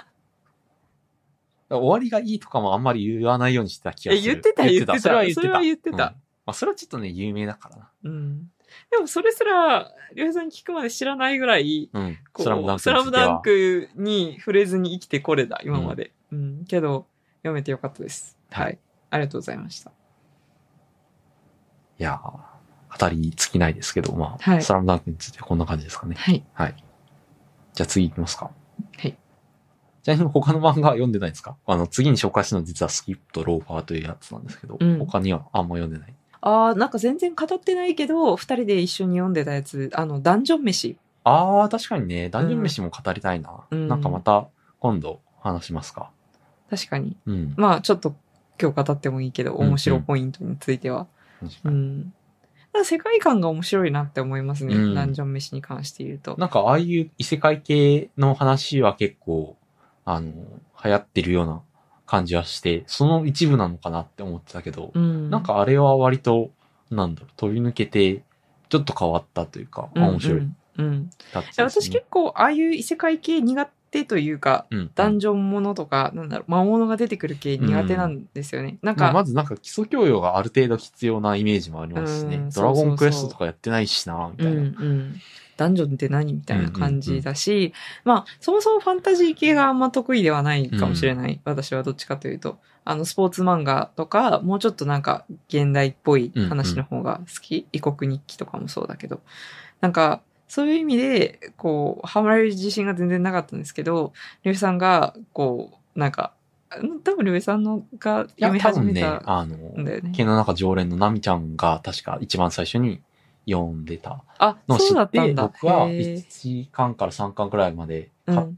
終わりがいいとかもあんまり言わないようにしてた気がする。 言ってた。 それは言ってた。 それはちょっとね、有名だからな。 でもそれすら、りょうへいさんに聞くまで知らないぐらい、スラムダンクに触れずに生きてこれだ、今まで。けど、読めてよかったです。はい。ありがとうございました。 いやー、語り尽きないですけど、スラムダンクについてこんな感じですかね。はい。じゃあ次行きますか。 はい。 ちなみに他の漫画は読んでないですか？次に紹介するのは実はスキップとローファーというやつなんですけど、他にはあんま読んでない。 なんか全然語ってないけど、二人で一緒に読んでたやつ、ダンジョン飯。 確かにね、ダンジョン飯も語りたいな。なんかまた今度話しますか。 確かに。まあちょっと今日語ってもいいけど、面白ポイントについては。世界観が面白いなって思いますね。ダンジョン飯に関して言うと。 なんかああいう異世界系の話は結構、流行ってるような感じはして、その一部なのかなって思ってたけど、なんかあれは割と、飛び抜けて、ちょっと変わったというか、面白い。 私結構、ああいう異世界系苦手というか、ダンジョンものとか、魔物が出てくる系苦手なんですよね。なんか、 まずなんか基礎教養がある程度必要なイメージもありますしね。ドラゴンクエストとかやってないしな、みたいな。 ダンジョンって何みたいな感じだし、そもそもファンタジー系があんま得意ではないかもしれない。私はどっちかというと。スポーツ漫画とか、もうちょっとなんか現代っぽい話の方が好き。異国日記とかもそうだけど。なんか、そういう意味で、ハマれる自信が全然なかったんですけど、りょうさんが、なんか、多分りょうさんのが読み始めたんだよね。 毛の中常連のナミちゃんが確か一番最初に読んでたのを知って、僕は1巻から3巻くらいまで買って、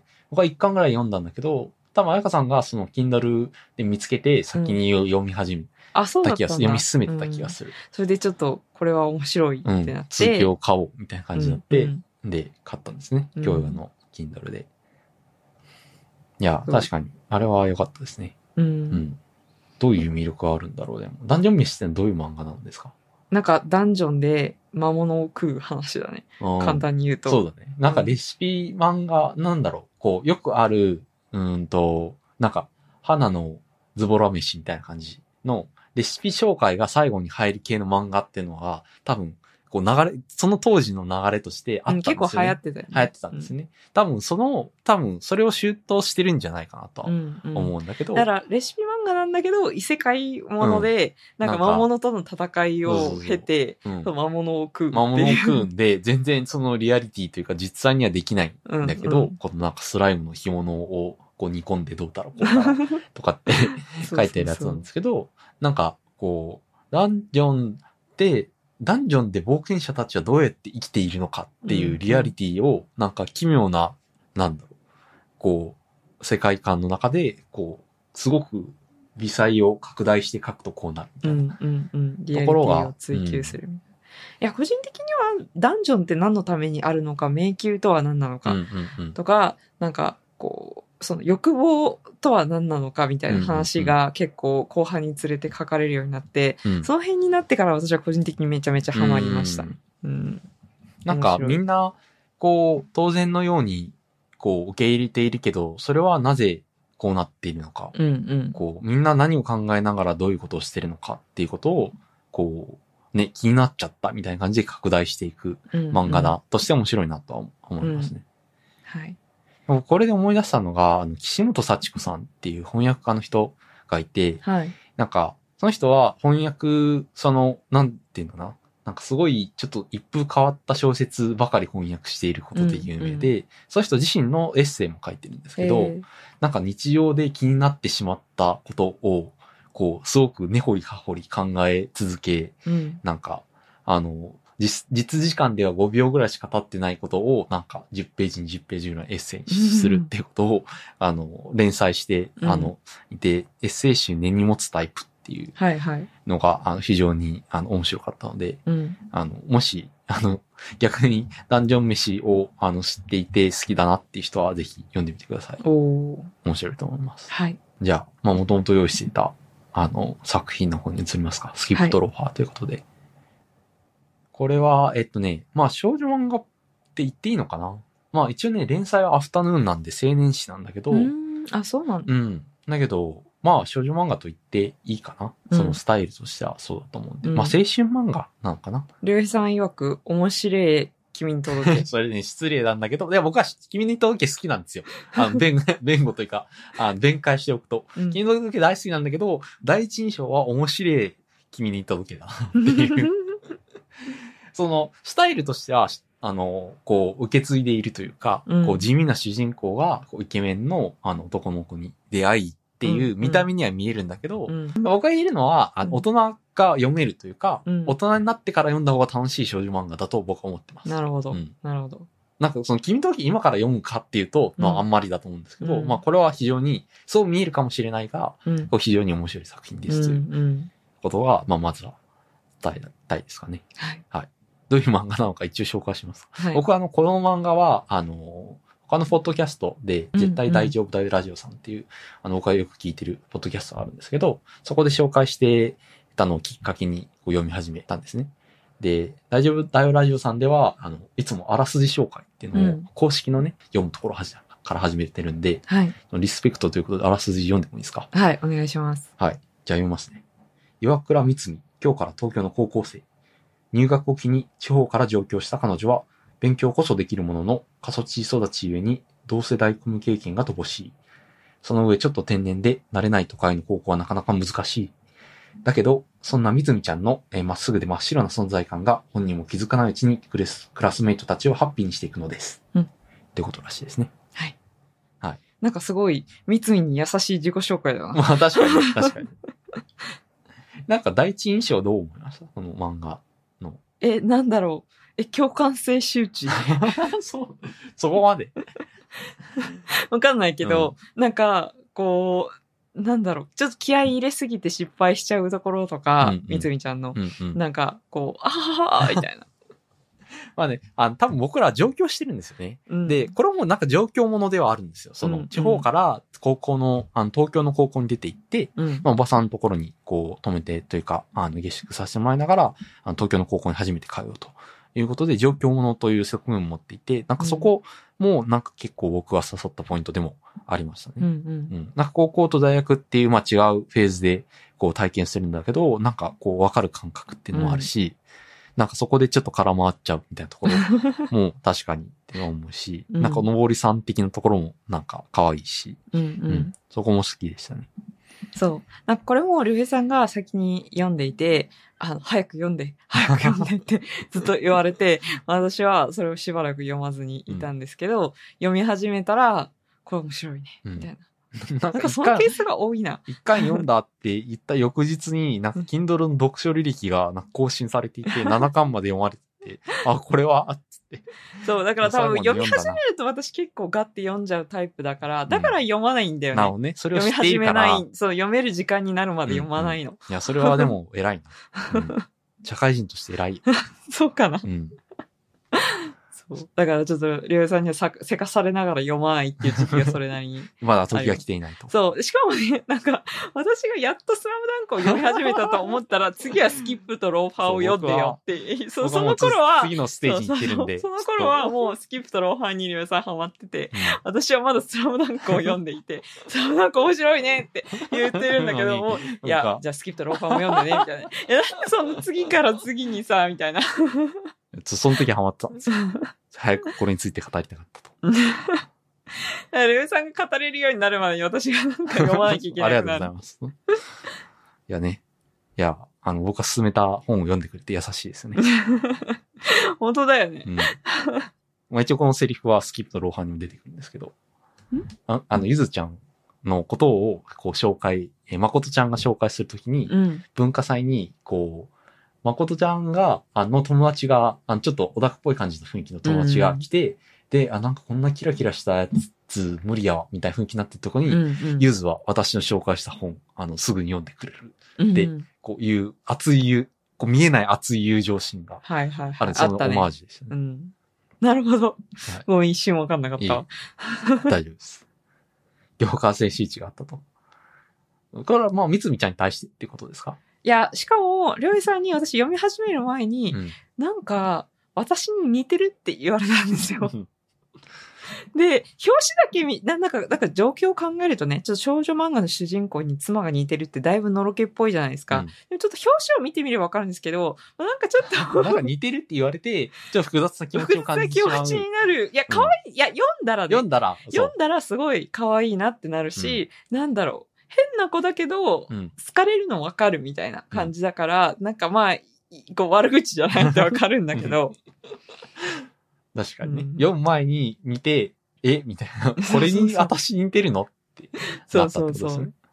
僕は1巻くらい読んだんだけど、多分彩香さんがその Kindle で見つけて先に読み始めた気がする。読み進めてた気がする。 それでちょっとこれは面白いってなって。 続きを買おうみたいな感じになって、で、買ったんですね。教養の Kindle で。いや、確かに。あれは良かったですね。どういう魅力があるんだろう。でもダンジョン飯ってどういう漫画なんですか？ なんかダンジョンで魔物を食う話だね。簡単に言うと。 そうだね。なんかレシピ漫画、よくある、なんか、花のズボラ飯みたいな感じのレシピ紹介が最後に入る系の漫画っていうのは、多分、その当時の流れとしてあったんですよね。 結構流行ってたよね。 流行ってたんですね。多分それを周到してるんじゃないかなとは思うんだけど。 だから、レシピ漫画なんだけど、異世界もので、なんか魔物との戦いを経て、魔物を食うっていう。 魔物を食うんで、全然そのリアリティというか実際にはできないんだけど、このなんかスライムの干物を煮込んでどうだろうとかって書いてるやつなんですけど、なんかダンジョンで冒険者たちはどうやって生きているのかっていうリアリティを、なんか奇妙な、世界観の中で、すごく微細を拡大して書くとこうなるみたいな。 リアリティを追求する。いや、個人的にはダンジョンって何のためにあるのか、迷宮とは何なのか、とか、なんか、その欲望とは何なのかみたいな話が結構後半につれて書かれるようになって、その辺になってから私は個人的にめちゃめちゃハマりましたね。 なんかみんな、当然のように、受け入れているけど、それはなぜこうなっているのか、みんな何を考えながらどういうことをしているのかっていうことを、気になっちゃったみたいな感じで拡大していく漫画だとして面白いなとは思いますね。 はい。 これで思い出したのが、岸本幸子さんっていう翻訳家の人がいて、なんか、その人は翻訳、なんていうのかな、なんかすごいちょっと一風変わった小説ばかり翻訳していることで有名で、その人自身のエッセイも書いてるんですけど、なんか日常で気になってしまったことを、すごく根掘り葉掘り考え続け、なんか、 実時間では5秒ぐらいしか経ってないことを、なんか10ページ、20ページぐらいエッセイにするっていうことを、連載して、いて、エッセイ集根に持つタイプっていうのが、非常に、面白かったので、もし、逆にダンジョン飯を、知っていて好きだなっていう人はぜひ読んでみてください。面白いと思います。 はい。 じゃあ、もともと用意していた、作品の方に移りますか。スキップとローファーということで。これは、少女漫画って言っていいのかな。一応ね、連載はアフタヌーンなんで青年誌なんだけど。 そうなんだ。 だけど、少女漫画と言っていいかな。そのスタイルとしてはそうだと思うんで。青春漫画なのかな。 りゅうへいさん曰く、面白い君に届け。 それね、失礼なんだけど、いや、僕は君に届け好きなんですよ。弁護というか、弁解しておくと。君に届け大好きなんだけど、第一印象は面白い君に届けだっていう。その、スタイルとしては、受け継いでいるというか、地味な主人公が、イケメンの、男の子に出会いっていう見た目には見えるんだけど、僕が言えるのは、大人が読めるというか、大人になってから読んだ方が楽しい少女漫画だと僕は思ってます。 なるほど。なるほど。 なんかその君と時今から読むかっていうと、あんまりだと思うんですけど、これは非常に、そう見えるかもしれないが、非常に面白い作品ですということが、まずは伝えたいですかね。はい。どういう漫画なのか一応紹介します。僕はこの漫画は、他のポッドキャストで、絶対大丈夫だよラジオさんっていう、僕がよく聞いてるポッドキャストがあるんですけど、そこで紹介してたのをきっかけに読み始めたんですね。で、大丈夫だよラジオさんでは、いつもあらすじ紹介っていうのを、公式のね、読むところから始めてるんで、リスペクトということであらすじ読んでもいいですか？ はい、お願いします。 はい。じゃあ読みますね。岩倉光美、今日から東京の高校生。入学を機に地方から上京した彼女は、勉強こそできるものの、過疎地育ちゆえに同世代組経験が乏しい。その上ちょっと天然で慣れない都会の高校はなかなか難しい。だけど、そんなみずみちゃんのまっすぐで真っ白な存在感が本人も気づかないうちにクラスメイトたちをハッピーにしていくのです。ってことらしいですね。 はい。 はい。 なんかすごい、三井に優しい自己紹介だな。 確かに、確かに。なんか第一印象どう思いました？この漫画の。 なんだろう。共感性周知。 そこまで。 わかんないけど、なんか、なんだろう、ちょっと気合い入れすぎて失敗しちゃうところとか、みつみちゃんの、なんか、あははみたいな。 まあね、多分僕らは上京してるんですよね。で、これもなんか状況ものではあるんですよ。その、地方から高校の、東京の高校に出て行って、おばさんのところに、泊めてというか、下宿させてもらいながら、東京の高校に初めて通うということで、状況ものという側面を持っていて、なんかそこも、なんか結構僕が刺さったポイントでもありましたね。なんか高校と大学っていう、違うフェーズで、体験してるんだけど、なんかわかる感覚っていうのもあるし、なんかそこでちょっと空回っちゃうみたいなところも確かにって思うし、なんかのぼりさん的なところもなんか可愛いし、そこも好きでしたね。 そう。なんかこれもりゅうへいさんが先に読んでいて、早く読んでってずっと言われて、私はそれをしばらく読まずにいたんですけど、読み始めたら、これ面白いね、みたいな。なんかそのケースが多いな。 一回読んだって言った翌日に、なんか Kindle の読書履歴が更新されていて、7巻まで読まれてて、これは、つって。 そう、だから多分読み始めると私結構ガッて読んじゃうタイプだから、だから読まないんだよね。 なるほどね。それを知っているから。 読み始めない、そう、読める時間になるまで読まないの。 いや、それはでも偉いな。社会人として偉い。 そうかな。だからちょっと、りょうさんにはせかされながら読まないっていう時期がそれなりに。 まだ時が来ていないと。 そう。しかもね、なんか、私がやっとスラムダンクを読み始めたと思ったら、次はスキップとローファーを読んでよって。その頃は、 次のステージに行ってるんで。 その頃はもうスキップとローファーにりょうさんハマってて、私はまだスラムダンクを読んでいて、スラムダンク面白いねって言ってるんだけども、いや、じゃあスキップとローファーも読んでね、みたいな。なんでその次から次にさ、みたいな。 その時ハマった。早くこれについて語りたかったと。 ルーさんが語れるようになるまでに私がなんか読まなきゃいけない。 ありがとうございます。いやね。いや、僕が勧めた本を読んでくれて優しいですよね。 本当だよね。 一応このセリフはスキップとローハンにも出てくるんですけど、ゆずちゃんのことを紹介、まことちゃんが紹介するときに、文化祭に誠ちゃんが、友達が、ちょっとオタクっぽい感じの雰囲気の友達が来て、で、なんかこんなキラキラしたやつ無理やわ、みたいな雰囲気になってるところに、ゆずは私の紹介した本、すぐに読んでくれる。で、こういう熱いこう見えない熱い友情心がある、そのオマージュでしたね。 なるほど。もう一瞬わかんなかったわ。 大丈夫です。業界性周知があったと。これはまあ、みつみちゃんに対してっていうことですか？ いや、しかも、りょういさんに私読み始める前に、なんか、私に似てるって言われたんですよ。で、表紙だけなんか状況を考えるとね、ちょっと少女漫画の主人公に妻が似てるってだいぶのろけっぽいじゃないですか。でもちょっと表紙を見てみればわかるんですけど、なんかちょっと。 なんか似てるって言われて、ちょっと複雑な気持ちを感じてしまう。 複雑な気持ちになる。いや、可愛い。いや、読んだらすごい可愛いなってなるし、なんだろう。変な子だけど、好かれるのわかるみたいな感じだから、なんかまあ、こう悪口じゃないってわかるんだけど。 確かにね。読む前に見て、みたいな。これに私似てるのってなったってことですね。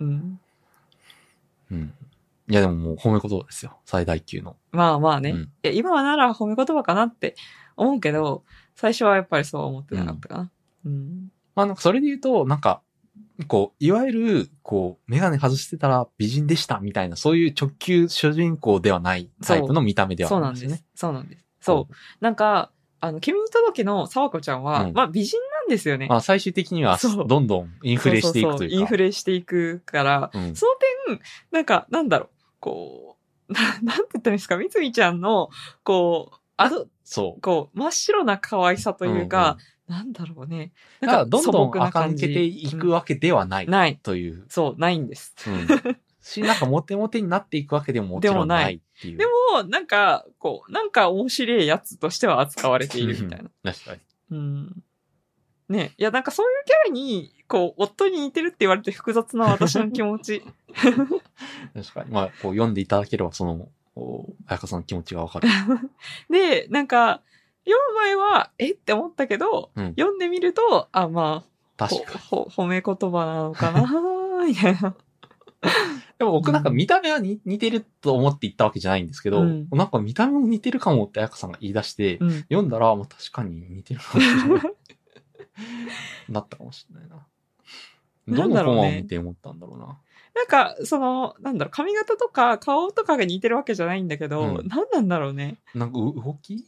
いやでももう褒め言葉ですよ。最大級の。 まあまあね。いや今はなら褒め言葉かなって思うけど、最初はやっぱりそう思ってなかったかな。 まあなんかそれで言うと、なんか、こう、いわゆる、こう、メガネ外してたら美人でしたみたいな、そういう直球主人公ではないタイプの見た目ではあるんですね。 そうなんです。そう。なんか、君に届けの沢子ちゃんは、まあ美人なんですよね。 まあ最終的には、どんどんインフレしていくというか。 インフレしていくから、その点、なんか、なんだろう、こう、なんて言ったらいいんですか、みつみちゃんの、こう、こう、真っ白な可愛さというか、なんだろうね。 なんか、どんどん垢抜けていくわけではない。ない。という。 そう、ないんです。 なんかモテモテになっていくわけでももちろんないっていう。 でも、なんか、こう、なんか面白いやつとしては扱われているみたいな。 確かに。ね。いや、なんかそういうキャラに、こう、夫に似てるって言われて複雑な私の気持ち。 確かに。まあ、こう読んでいただければ、その、彩香さんの気持ちがわかる。 で、なんか、読む前は、って思ったけど、読んでみると、まあ、 確かに。 褒め言葉なのかなみたいな。 でも僕なんか見た目は似てると思って言ったわけじゃないんですけど、なんか見た目も似てるかもって彩香さんが言い出して、読んだら、まあ確かに似てるかもしれない。なったかもしれないな。どのコマを見て思ったんだろうな。 なんか、なんだろう、髪型とか顔とかが似てるわけじゃないんだけど、何なんだろうね。 なんか動き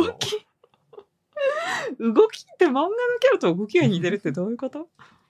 動きって漫画のキャラと動きが似てるってどういうこと？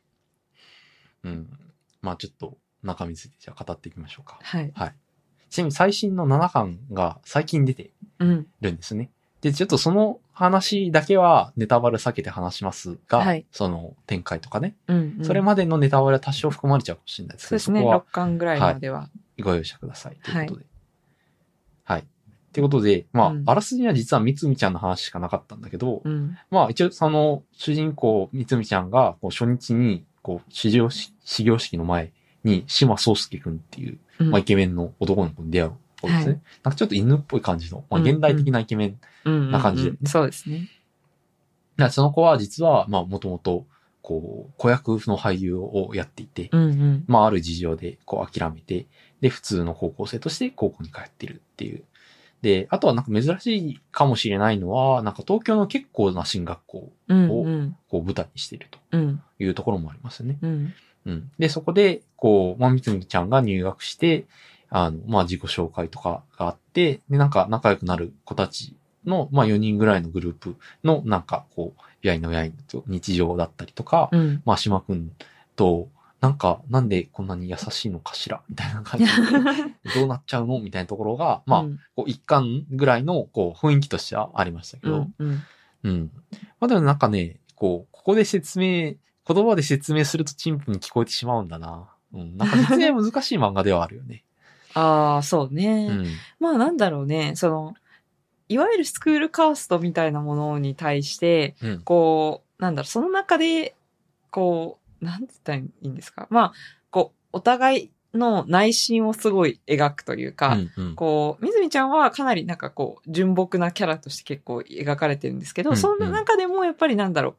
まあちょっと中身についてじゃあ語っていきましょうか。 はい。 ちなみに最新の7巻が最近出てるんですね。で、ちょっとその話だけはネタバレ避けて話しますが、その展開とかね。それまでのネタバレは多少含まれちゃうかもしれないですけど、 そうですね、6巻ぐらいまでは。 ご容赦ください。ということで。はい。ということで、まあ、あらすじには実はみつみちゃんの話しかなかったんだけど、まあ一応その主人公みつみちゃんがこう初日にこう始業式の前に島宗介くんっていう、まあイケメンの男の子に出会う子ですね。なんかちょっと犬っぽい感じの、まあ現代的なイケメンな感じで、 そうですね。 その子は実は、まあもともとこう子役の俳優をやっていて、まあある事情でこう諦めて、で普通の高校生として高校に通っているっていう。で、あとはなんか珍しいかもしれないのは、なんか東京の結構な進学校をこう舞台にしているというところもありますよね。で、そこで、こう、まあ、みつみちゃんが入学して、まあ、自己紹介とかがあって、で、なんか仲良くなる子たちの、まあ、4人ぐらいのグループの、なんか、こう、やいのやいの日常だったりとか、まあ、島くんと、なんでこんなに優しいのかしらみたいな感じで、どうなっちゃうのみたいなところが、まあ、こう一巻ぐらいの、こう、雰囲気としてはありましたけど、まあでもなんかね、ここで言葉で説明すると陳腐に聞こえてしまうんだな。なんか説明難しい漫画ではあるよね。 ああ、そうね。まあなんだろうね、いわゆるスクールカーストみたいなものに対して、こう、なんだろう、その中で、こう、なんて言ったらいいんですか。まあ、こう、お互いの内心をすごい描くというか、こう、みずみちゃんはかなりなんかこう、純朴なキャラとして結構描かれてるんですけど、その中でもやっぱりなんだろう、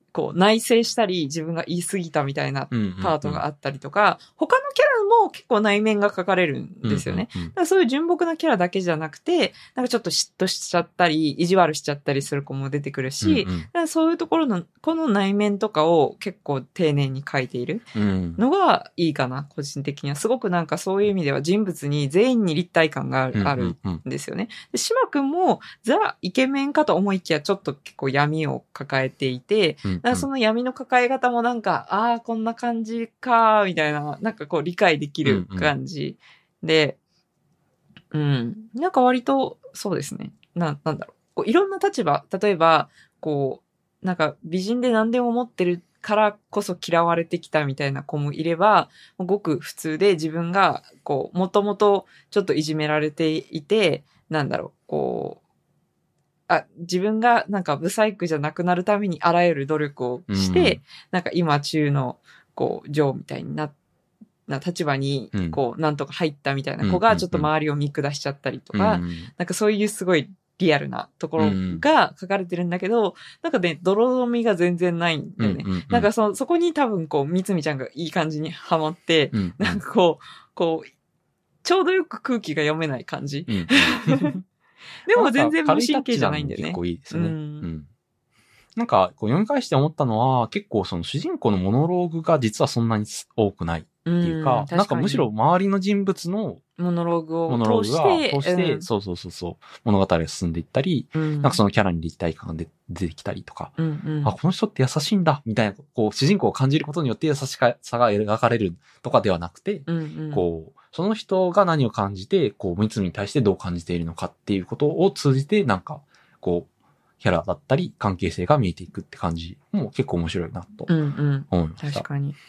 こう内省したり自分が言い過ぎたみたいなパートがあったりとか、他のキャラも結構内面が書かれるんですよね。だからそういう純朴なキャラだけじゃなくて、なんかちょっと嫉妬しちゃったり、意地悪しちゃったりする子も出てくるし、だからそういうところの、この内面とかを結構丁寧に書いているのがいいかな、個人的には。すごくなんかそういう意味では人物に全員に立体感があるんですよね。で、島くんもザ・イケメンかと思いきやちょっと結構闇を抱えていて、だからその闇の抱え方もなんか、ああ、こんな感じか、みたいな、なんかこう理解できる感じで、なんか割と、そうですね。なんだろう。こういろんな立場、例えば、こう、なんか美人で何でも持ってるからこそ嫌われてきたみたいな子もいれば、ごく普通で自分が、こう、もともとちょっといじめられていて、なんだろう、こう、自分がなんかブサイクじゃなくなるためにあらゆる努力をして、なんか今中の、こう、上みたいにな立場に、こう、なんとか入ったみたいな子が、ちょっと周りを見下しちゃったりとか、なんかそういうすごいリアルなところが書かれてるんだけど、なんかね、泥みが全然ないんだよね。なんかそこに多分こう、みつみちゃんがいい感じにハマって、なんかこう、ちょうどよく空気が読めない感じ。でも全然無神経じゃないんだよね。 結構いいですね。なんか、こう読み返して思ったのは、結構その主人公のモノローグが実はそんなに多くないっていうか、なんかむしろ周りの人物のモノローグを通して、 そう、物語が進んでいったり、なんかそのキャラに立体感が出てきたりとか、あ、この人って優しいんだ、みたいな、こう、主人公を感じることによって優しさが描かれるとかではなくて、こう、その人が何を感じて、こう、三つに対してどう感じているのかっていうことを通じて、なんか、こう、キャラだったり、関係性が見えていくって感じも結構面白いなと思いました。 確かに。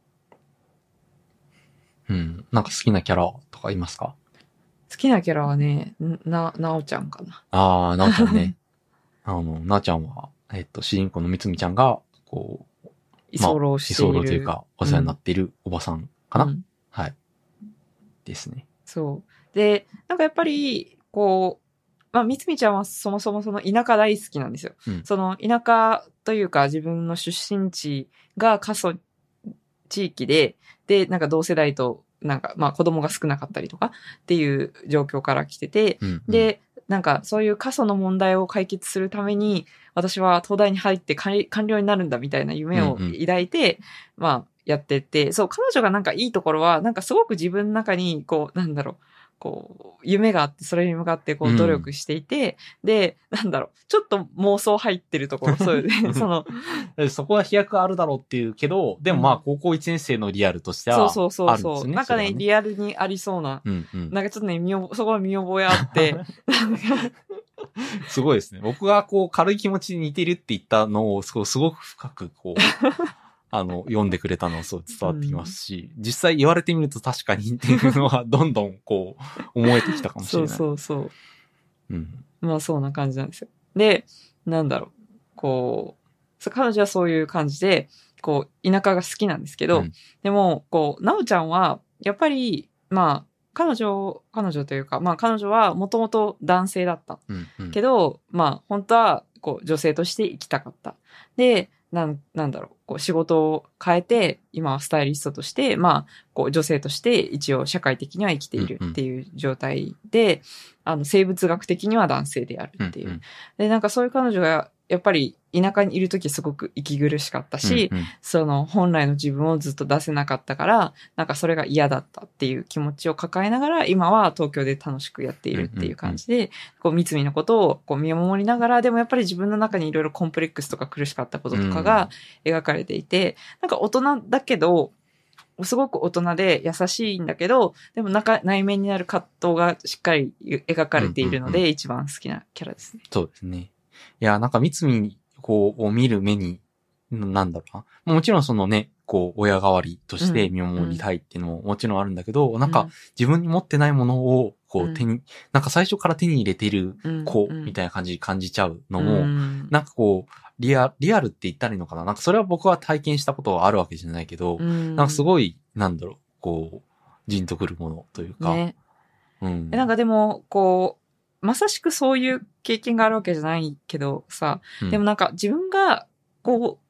なんか好きなキャラとかいますか？ 好きなキャラはね、なおちゃんかな。 なおちゃんね。なおちゃんは、主人公のみつみちゃんが、こう、 居候している。 居候というか、お世話になっているおばさんかな、はい。ですね。 そう。で、なんかやっぱり、こう、まあ、みつみちゃんはそもそもその田舎大好きなんですよ。その田舎というか自分の出身地が過疎地域で、なんか同世代と、なんか、まあ子供が少なかったりとかっていう状況から来てて、で、なんかそういう過疎の問題を解決するために、私は東大に入って官僚になるんだみたいな夢を抱いて、まあやってて、そう、彼女がなんかいいところは、なんかすごく自分の中に、こう、なんだろう、こう、夢があって、それに向かってこう努力していて、で、なんだろう、ちょっと妄想入ってるところ、そういうね、 そこは飛躍あるだろうっていうけど、でもまあ高校1年生のリアルとしてはあるんですね。 なんかね、リアルにありそうな、なんかちょっとね、そこは見覚えあって、 すごいですね。僕がこう軽い気持ちに似てるって言ったのをすごく深くこう、読んでくれたのはそう伝わってきますし、実際言われてみると確かにっていうのはどんどんこう思えてきたかもしれない。 そう。まあそんな感じなんですよ。で、なんだろう、こう、彼女はそういう感じで、こう、田舎が好きなんですけど、でも、こう、なおちゃんは、やっぱり、まあ、彼女というか、まあ彼女はもともと男性だった。けど、まあ本当は、こう、女性として生きたかった。で、なんだろう、こう仕事を変えて、今はスタイリストとして、まあ、こう女性として一応社会的には生きているっていう状態で、生物学的には男性であるっていう。で、なんかそういう彼女が、やっぱり田舎にいるときすごく息苦しかったし、その本来の自分をずっと出せなかったから、なんかそれが嫌だったっていう気持ちを抱えながら、今は東京で楽しくやっているっていう感じで、こう三つみのことをこう見守りながら、でもやっぱり自分の中にいろいろコンプレックスとか苦しかったこととかが描かれていて、なんか大人だけど、すごく大人で優しいんだけど、でも内面になる葛藤がしっかり描かれているので、一番好きなキャラですね。 そうですね。いや、なんか三つみこう、を見る目に、なんだろうな。もちろんそのね、こう、親代わりとして見守りたいっていうのももちろんあるんだけど、なんか自分に持ってないものを、こうなんか最初から手に入れている子みたいな感じちゃうのも、なんかこう、リアルって言ったらいいのかな。なんかそれは僕は体験したことがあるわけじゃないけど、なんかすごい、なんだろう、こう、じんとくるものというか。 ね。なんかでも、こう、まさしくそういう経験があるわけじゃないけどさ、でもなんか自分が、こう、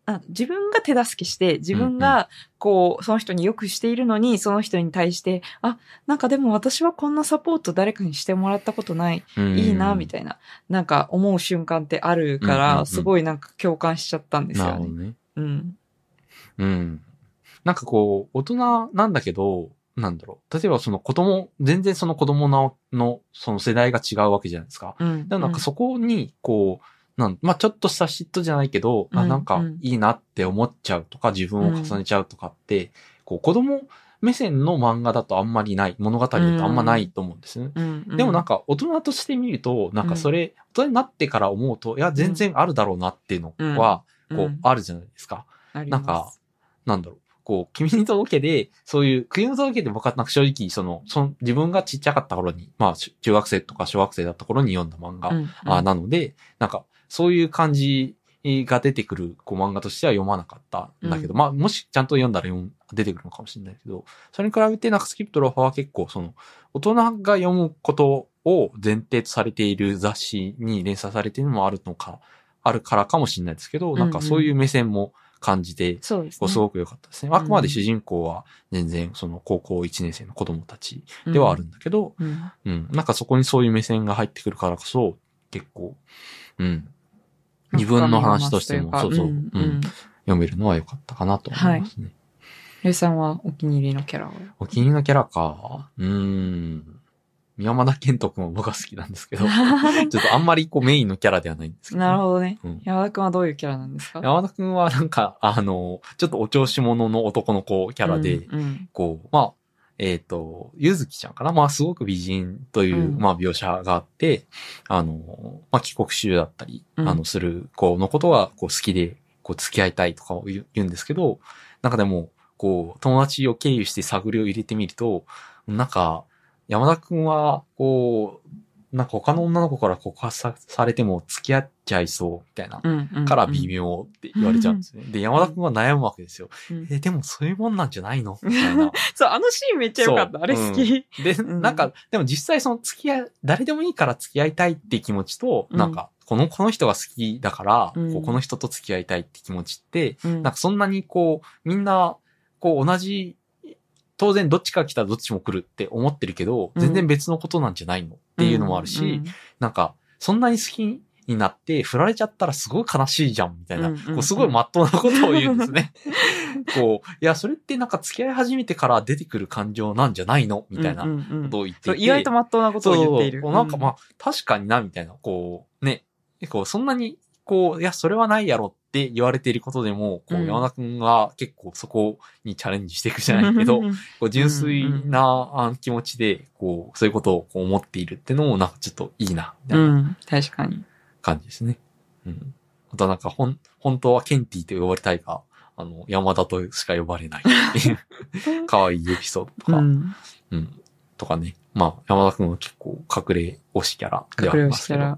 自分が手助けして、自分が、こう、その人によくしているのに、その人に対して、なんかでも私はこんなサポート誰かにしてもらったことない、いいな、みたいな、なんか思う瞬間ってあるから、すごいなんか共感しちゃったんですよね。 なるほどね。 うん。 うん。なんかこう、大人なんだけど、なんだろう。例えばその子供、全然その子供のその世代が違うわけじゃないですか。 うん。 だからなんかそこに、こう、まあ、ちょっとした嫉妬じゃないけど、なんかいいなって思っちゃうとか、自分を重ねちゃうとかって、こう、子供目線の漫画だとあんまりない、物語だとあんまないと思うんですね。でもなんか大人として見ると、なんかそれ、大人になってから思うと、いや、全然あるだろうなっていうのは、こう、あるじゃないですか。なんか、なんだろう。こう、君に届けで、そういう、君に届けで僕はなんか正直、その自分がちっちゃかった頃に、まあ、中学生とか小学生だった頃に読んだ漫画、なので、なんか、そういう感じが出てくる、こう、漫画としては読まなかったんだけど、まあ、もしちゃんと読んだら出てくるのかもしれないけど、それに比べてなんかスキップとローファーは結構、大人が読むことを前提とされている雑誌に連載されているのもあるからかもしれないですけど、なんかそういう目線も、感じて、 そうですね。 すごく良かったですね。あくまで主人公は全然その高校1年生の子供たちではあるんだけど、なんかそこにそういう目線が入ってくるからこそ、結構、自分の話としても、読めるのは良かったかなと思いますね。 ゆうさんはお気に入りのキャラは？ お気に入りのキャラか。宮山田健人くんも僕は好きなんですけど、ちょっとあんまりこうメインのキャラではないんですけど、 なるほどね。山田くんはどういうキャラなんですか？ 山田くんはなんか、ちょっとお調子者の男の子キャラで、こう、まあ、ゆずきちゃんかな。まあ、すごく美人という、まあ、描写があって、まあ、帰国子女だったり、する子のことが、こう、好きで、こう、付き合いたいとかを言うんですけど、なんかでも、こう、友達を経由して探りを入れてみると、なんか、山田くんは、こう、なんか他の女の子から告発されても付き合っちゃいそう、みたいな。から微妙って言われちゃうんですね。で、山田くんは悩むわけですよ。でもそういうもんなんじゃないのみたいな。 そう、あのシーンめっちゃ良かった。あれ好き。 で、なんか、でも実際その誰でもいいから付き合いたいって気持ちと、なんか、この人が好きだから、この人と付き合いたいって気持ちって、なんかそんなにこう、みんな、こう同じ、当然どっちから来たらどっちも来るって思ってるけど、全然別のことなんじゃないのっていうのもあるし、なんか、そんなに好きになって振られちゃったらすごい悲しいじゃん、みたいな。こうすごい真っ当なことを言うんですね。こう、いや、それってなんか付き合い始めてから出てくる感情なんじゃないのみたいなことを言っていて。 意外と真っ当なことを言っている。 そう、なんかまあ、確かにな、みたいな。こう、ね。こう、そんなに、こう、いや、それはないやろって言われていることでも、こう、山田くんが結構そこにチャレンジしていくじゃないけど、こう純粋な気持ちで、こう、そういうことをこう思っているっていうのも、なんかちょっといいな、みたいな。 確かに。 感じですね。あとなんか本当はケンティと呼ばれたいが、山田としか呼ばれないっていう、可愛いエピソードとか、とかね。まあ、山田くんは結構隠れ推しキャラではありますけど。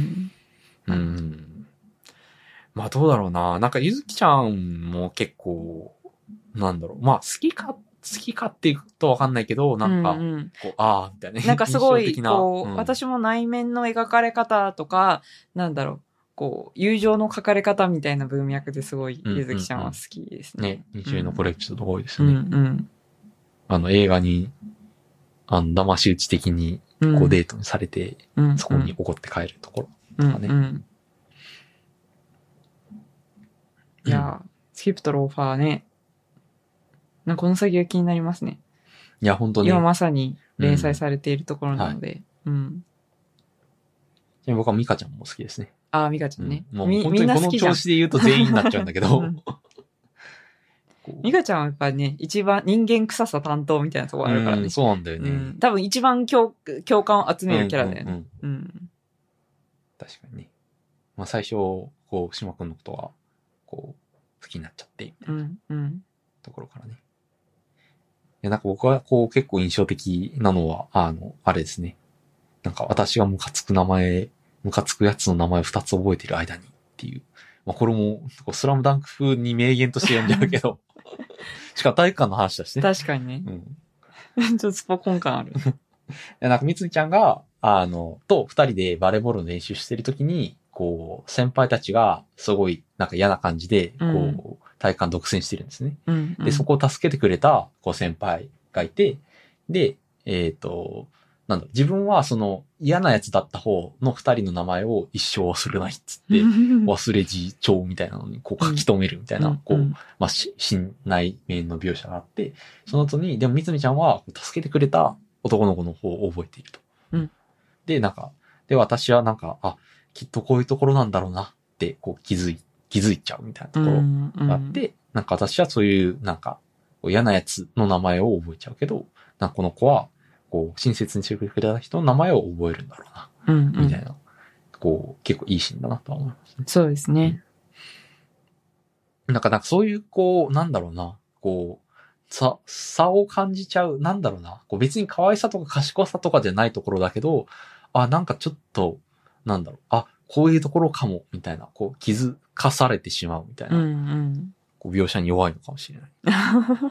まあどうだろうな。なんかゆずきちゃんも結構、なんだろう。まあ好きかっていうとわかんないけど、なんか、こう、みたいな。 なんかすごい、こう、私も内面の描かれ方とか、なんだろう、こう、友情の書かれ方みたいな文脈ですごい、ゆずきちゃんは好きですね。 ね、二重のコレクションとか多いですね。映画に、騙し討ち的に、こうデートにされて、そこに怒って帰るところとかね。 いやー、スキップとローファーね。なんかこの先が気になりますね。 いや、本当に。 今まさに連載されているところなので。 僕はミカちゃんも好きですね。 ああ、ミカちゃんね。 もう本当にこの調子で言うと全員になっちゃうんだけど。 ミカちゃんはやっぱね、一番人間臭さ担当みたいなところあるからね。 そうなんだよね。 多分一番共感を集めるキャラだよね。 確かにね。まあ最初、こう、島くんのことが、こう、好きになっちゃって、みたいなところからね。なんか僕はこう結構印象的なのは、あれですね。なんか私がムカつくやつの名前を2つ覚えている間にっていう。まあこれも、スラムダンク風に名言として読んじゃうけど。しかも体育館の話だしね。 確かにね。ちょっとスポコン感ある。 なんかみつみちゃんが、と2人でバレーボールの練習してるときに、 こう、先輩たちがすごいなんか嫌な感じで、こう、体感独占してるんですね。で、そこを助けてくれた、こう、先輩がいて、で、なんだろう、自分はその嫌なやつだった方の二人の名前を一生忘れないっつって、忘れじ帳みたいなのにこう書き留めるみたいな、こう、まあ、信頼面の描写があって、その後に、でもみつみちゃんは助けてくれた男の子の方を覚えていると。で、なんか、で、私はなんか、あ、きっとこういうところなんだろうなって、こう気づいちゃうみたいなところがあって、なんか私はそういう、なんか、嫌なやつの名前を覚えちゃうけど、なんかこの子は、こう、親切にしてくれた人の名前を覚えるんだろうな、みたいな、こう、結構いいシーンだなとは思いますね。 そうですね。 なんかそういう、こう、なんだろうな、こう、差を感じちゃう、なんだろうな、こう別に可愛さとか賢さとかじゃないところだけど、あ、なんかちょっと、なんだろう、あ、こういうところかも、みたいな、こう気づかされてしまうみたいな、こう描写に弱いのかもしれない。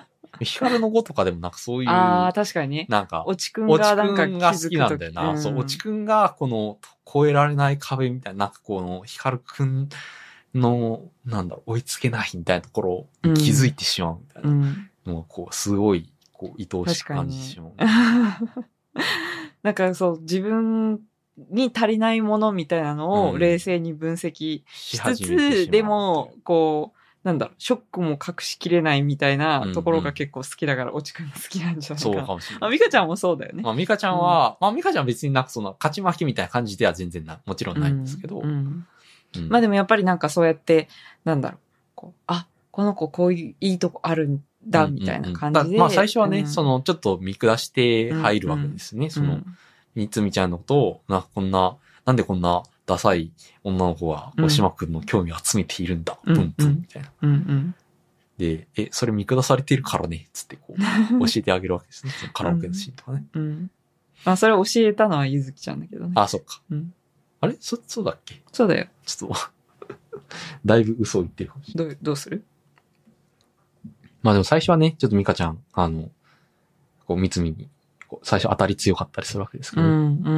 ヒカルの語とかでもなんかそういう。 ああ、確かにね。 なんか、 おちくんがなんか好きなんだよな。そう、おちくんがこの越えられない壁みたいな、なんかこのヒカルくんの、なんだろう、追いつけないみたいなところに気づいてしまうみたいなのがこう、すごい、こう、愛おしく感じてしまう。 なんかそう、自分に足りないものみたいなのを冷静に分析しつつ、でも、こう、なんだろう、ショックも隠しきれないみたいなところが結構好きだから、おちくんが好きなんじゃないかな。 そうかもしれない。 ミカちゃんもそうだよね。 まあ、ミカちゃんは、まあ、ミカちゃんは別になんかその、勝ち負けみたいな感じでは全然もちろんないんですけど。 まあでもやっぱりなんかそうやって、なんだろう、こう、あ、この子こういういいとこあるんだ、みたいな感じで。 まあ最初はね、その、ちょっと見下して入るわけですね。その、みつみちゃんのことを、なんでこんなダサい女の子が、島くんの興味を集めているんだ、プンプンみたいな。で、それ見下されてるからね、つってこう、教えてあげるわけですね。そのカラオケのシーンとかね。 まあそれ教えたのはゆずきちゃんだけどね。 あ、そっか。あれそうだっけ？ そうだよ。 ちょっと、だいぶ嘘を言ってるかもしれない。 どうする？ まあでも最初はね、ちょっとミカちゃん、こう、みつみに、最初当たり強かったりするわけですけど、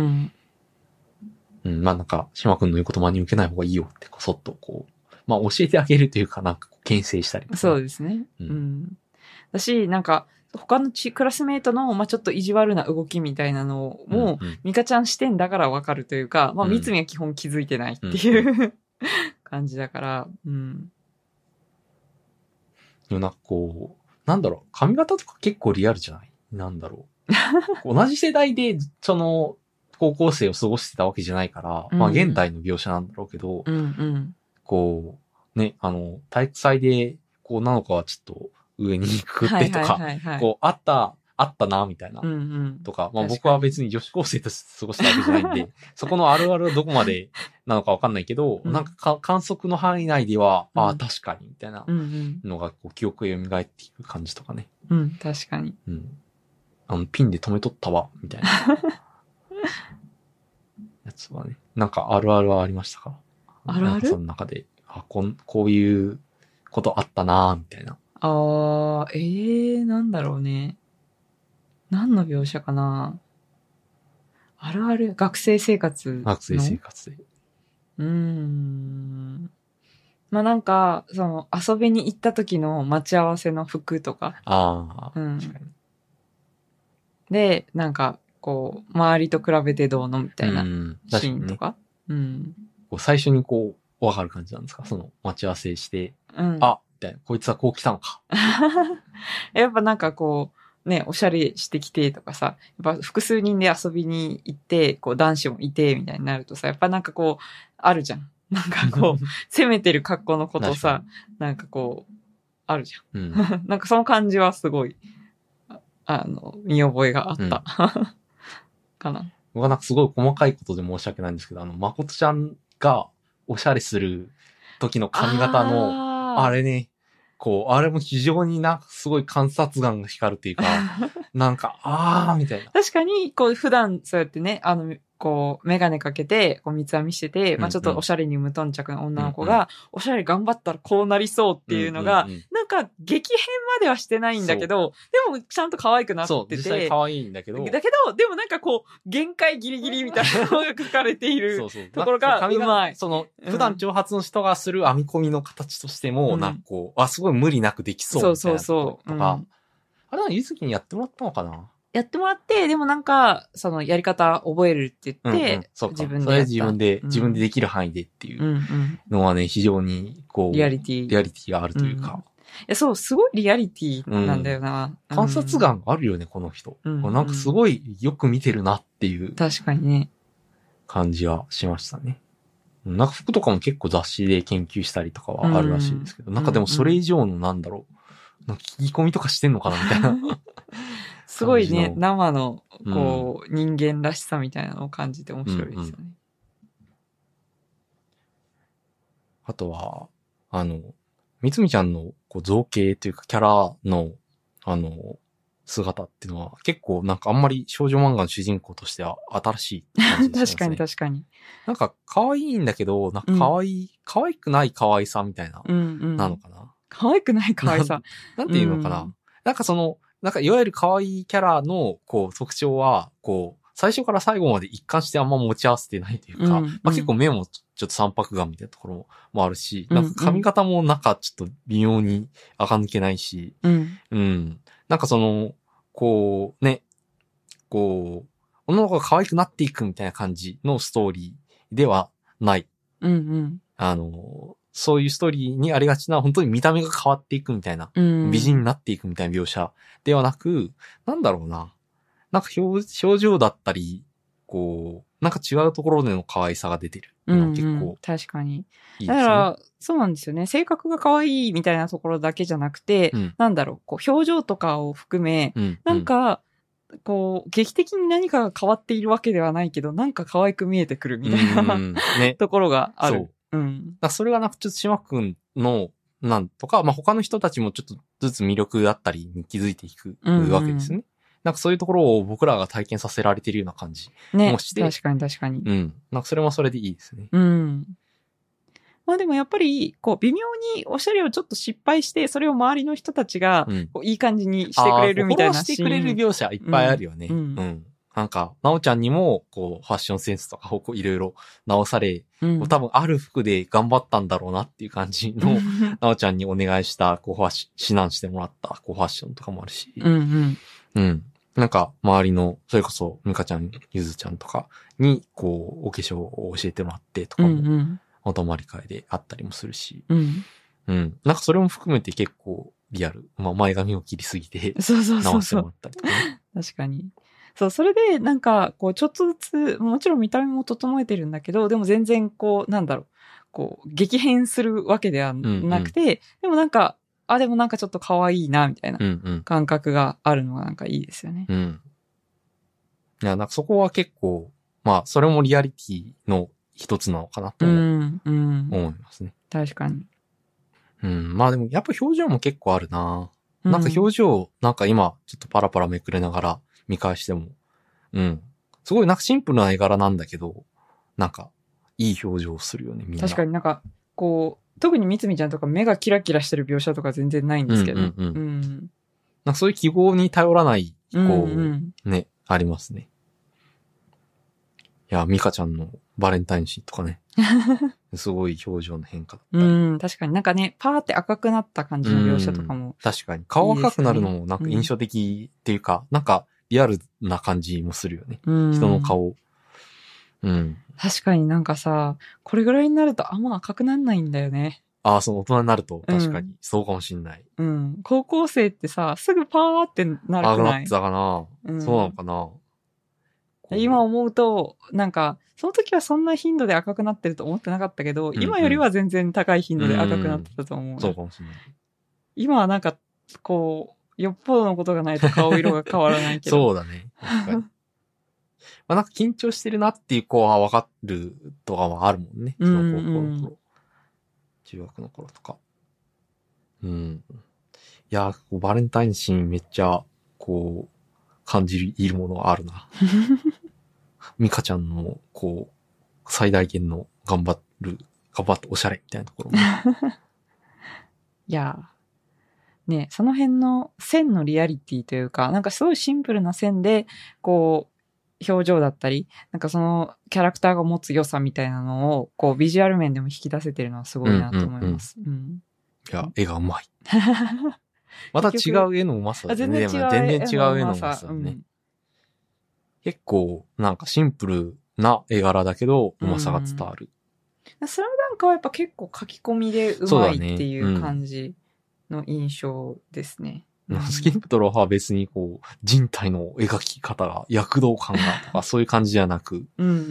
まあなんか、島くんの言うこと真に受けない方がいいよって、そっとこう、まあ教えてあげるというか、なんか牽制したりとか。 そうですね。だし、なんか、他のクラスメイトの、まあちょっと意地悪な動きみたいなのも、ミカちゃん視点だからわかるというか、まあみつみは基本気づいてないっていう感じだから、 でもなんかこう、なんだろう、髪型とか結構リアルじゃない？なんだろう。同じ世代で、その、高校生を過ごしてたわけじゃないから、まあ現代の描写なんだろうけど、こう、ね、体育祭で、こう、女の子はちょっと上にくくってとか、こう、あったな、みたいな。とか、まあ僕は別に女子高生と過ごしたわけじゃないんで、そこのあるあるはどこまでなのかわかんないけど、なんか観測の範囲内では、ああ、確かに、みたいなのが、こう、記憶が蘇っていく感じとかね。 確かに。 ピンで止めとったわ、みたいな。やつはね。なんかあるあるはありましたか？ あるある？ その中で、こういうことあったなぁ、みたいな。 なんだろうね。何の描写かな？あるある学生生活の。 学生生活で。 まあなんか、その遊びに行った時の待ち合わせの服とか。 確かに。 で、なんか、こう、周りと比べてどうのみたいなシーンとか。 こう最初にこう、わかる感じなんですか？その、待ち合わせして、みたいな、こいつはこう来たのか。 やっぱなんかこう、ね、おしゃれしてきてとかさ、やっぱ複数人で遊びに行って、こう男子もいてみたいになるとさ、やっぱなんかこう、あるじゃん。なんかこう、攻めてる格好のことさ、なんかこう、あるじゃん。なんかその感じはすごい、見覚えがあった。かな。 僕はなんかすごい細かいことで申し訳ないんですけど、まことちゃんがおしゃれする時の髪型の、あれね、こう、あれも非常になんかすごい観察眼が光るっていうか、なんか、みたいな。 確かに、こう、普段そうやってね、こう、メガネかけて、こう、三つ編みしてて、まあちょっとおしゃれに無頓着な女の子が、おしゃれ頑張ったらこうなりそうっていうのが、ななんか激変まではしてないんだけど、でもちゃんと可愛くなってて。 そう、実際可愛いんだけど。 でもなんかこう、限界ギリギリみたいなのが書かれているところがうまい。 普段長髪の人がする編み込みの形としても、なんかこう、すごい無理なくできそうみたいなところとか。あれはゆずきにやってもらったのかな？ やってもらって、でもなんか、そのやり方覚えるって言って、 自分で。それ自分でできる範囲でっていうのはね、非常にこう、 リアリティがあるというか。 いや、そう、すごいリアリティなんだよな。 観察眼あるよね、この人。なんかすごいよく見てるなっていう。 確かにね。 感じはしましたね。なんか服とかも結構雑誌で研究したりとかはあるらしいですけど、なんかでもそれ以上のなんだろう、なんか聞き込みとかしてんのかなみたいな。 すごいね、生の、こう、人間らしさみたいなのを感じて面白いですよね。 あとは、みつみちゃんのこう造形というかキャラの、姿っていうのは結構なんかあんまり少女漫画の主人公としては新しい感じですね。 確かに確かに。 なんか可愛いんだけど、なんか可愛くない可愛さみたいな、なのかな。 可愛くない可愛さ。 なんていうのかな。なんかなんかいわゆる可愛いキャラのこう特徴は、こう、最初から最後まで一貫してあんま持ち合わせてないというか、結構目もちょっと三白眼みたいなところもあるし、なんか髪型もなんかちょっと微妙に垢抜けないし、なんかこうね、こう、女の子が可愛くなっていくみたいな感じのストーリーではない。そういうストーリーにありがちな、本当に見た目が変わっていくみたいな、美人になっていくみたいな描写ではなく、なんだろうな。なんか表情だったり、こう、なんか違うところでの可愛さが出てる。結構。 確かに。だから、そうなんですよね。性格が可愛いみたいなところだけじゃなくて、なんだろう、こう、表情とかを含め、なんか、こう、劇的に何かが変わっているわけではないけど、なんか可愛く見えてくるみたいな、ところがある。 それがなんかちょっと島くんの、なんとか、まあ、他の人たちもちょっとずつ魅力だったりに気づいていくわけですね。なんかそういうところを僕らが体験させられているような感じもして。 確かに確かに。 なんかそれもそれでいいですね。 まあでもやっぱり、こう、微妙におしゃれをちょっと失敗して、それを周りの人たちが、こういい感じにしてくれるみたいなシーン。 してくれる描写いっぱいあるよね。なんか、なおちゃんにも、こう、ファッションセンスとかをいろいろ直され、多分ある服で頑張ったんだろうなっていう感じの、なおちゃんにお願いした、こう、指南してもらった、こう、ファッションとかもあるし。なんか、周りの、それこそ、ミカちゃん、ゆずちゃんとかに、こう、お化粧を教えてもらってとかも、お泊まり会であったりもするし。なんかそれも含めて結構リアル。まあ、前髪を切りすぎて、直してもらったりとかね。 確かに。そう、それで、なんか、こう、ちょっとずつ、もちろん見た目も整えてるんだけど、でも全然、こう、なんだろう、こう、激変するわけではなくて、でもなんか、でもなんかちょっと可愛いな、みたいな感覚があるのがなんかいいですよね。 いや、なんかそこは結構、まあ、それもリアリティの一つなのかなと思いますね。 確かに。 まあでも、やっぱ表情も結構あるな。なんか表情、なんか今、ちょっとパラパラめくれながら見返しても、すごいなんかシンプルな絵柄なんだけど、なんか、いい表情をするよね、みんな。 確かになんか、こう、特にみつみちゃんとか目がキラキラしてる描写とか全然ないんですけど。なんかそういう記号に頼らない、こう、ね、ありますね。いや、ミカちゃんのバレンタインシーンとかね。すごい表情の変化だったり。 確かになんかね、パーって赤くなった感じの描写とかも。 確かに。顔赤くなるのもなんか印象的っていうか、なんかリアルな感じもするよね。人の顔。 確かになんかさ、これぐらいになるとあんま赤くなんないんだよね。 大人になると確かに、そうかもしんない。 高校生ってさ、すぐパーってなるくない？ 赤くなってたかな、そうなのかな。 今思うと、なんか、その時はそんな頻度で赤くなってると思ってなかったけど、今よりは全然高い頻度で赤くなってたと思う。 そうかもしれない。 今はなんか、こう、よっぽどのことがないと顔色が変わらないけど。 そうだね。確かに。まあなんか緊張してるなっていう子はわかるとかはあるもんね。その高校の頃。中学の頃とか。いや、バレンタインシーンめっちゃ、こう、感じるものがあるな。ミカちゃんの、こう、最大限の頑張っておしゃれみたいなところも。 いや、 ね、その辺の線のリアリティというか、なんかすごいシンプルな線で、こう、表情だったり、なんかそのキャラクターが持つ良さみたいなのを、こう、ビジュアル面でも引き出せてるのはすごいなと思います。 いや、絵がうまい。また違う絵のうまさだね。 全然違う絵のうまさだね。 結構、なんかシンプルな絵柄だけど、うまさが伝わる。 スラムダンクはやっぱ結構書き込みでうまいっていう感じの印象ですね。 スキンプとロハは別にこう、人体の描き方が、躍動感がとかそういう感じじゃなく、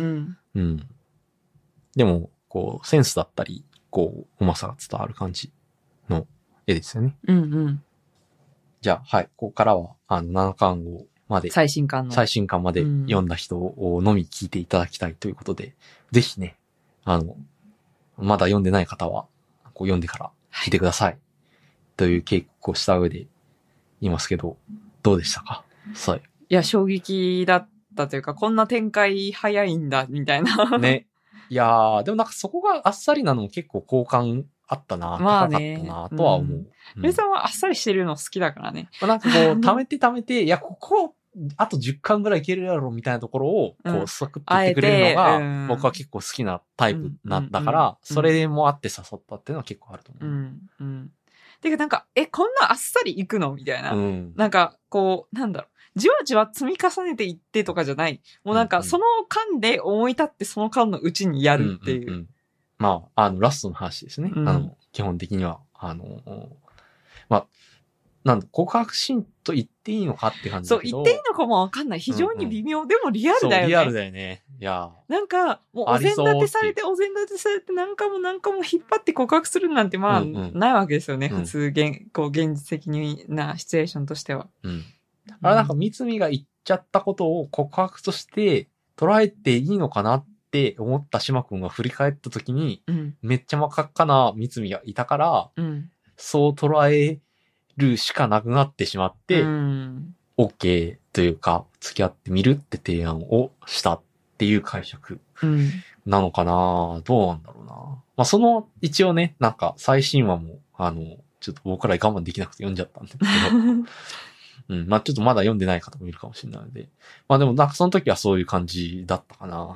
でも、こう、センスだったり、こう、うまさが伝わる感じの絵ですよね。じゃあ、はい、ここからは、7巻号まで、最新巻まで読んだ人をのみ聞いていただきたいということで、ぜひね、まだ読んでない方は、こう読んでから聞いてください。という警告をした上で言いますけど、どうでしたか？はい。 いや、衝撃だったというか、こんな展開早いんだ、みたいな。 ね。いやー、でもなんかそこがあっさりなのも結構好感あったな、高かったな、とは思う。 レイさんはあっさりしてるの好きだからね。 なんかこう、貯めて、いや、ここ、あと10巻ぐらいいけるやろ、みたいなところを、こう、サクッと言ってくれるのが、僕は結構好きなタイプだから、それもあって誘ったっていうのは結構あると思う。 てかなんか、こんなあっさりいくのみたいな。なんか、こう、なんだろう。じわじわ積み重ねていってとかじゃない。もうなんか、その間で思い立ってその間のうちにやるっていう。 まあ、ラストの話ですね。基本的には。まあ、告白シーンと言っていいのかって感じだけど。 そう、言っていいのかもわかんない。非常に微妙。でもリアルだよね。 リアルだよね。いや。 なんか、もうお膳立てされて何回も引っ張って告白するなんてまあ、ないわけですよね。普通、現実的なシチュエーションとしては。 なんか、三つが言っちゃったことを告白として捉えていいのかなって思った島君が振り返った時に、めっちゃ真っ赤っかな三つがいたから、そう捉えるしかなくなってしまって、OK というか、付き合ってみるって提案をしたっていう解釈なのかな、どうなんだろうな。まあ、その、一応ね、なんか最新話も、ちょっと僕ら我慢できなくて読んじゃったんですけど、まあ、ちょっとまだ読んでない方もいるかもしれないので、まあでもなんかその時はそういう感じだったかな。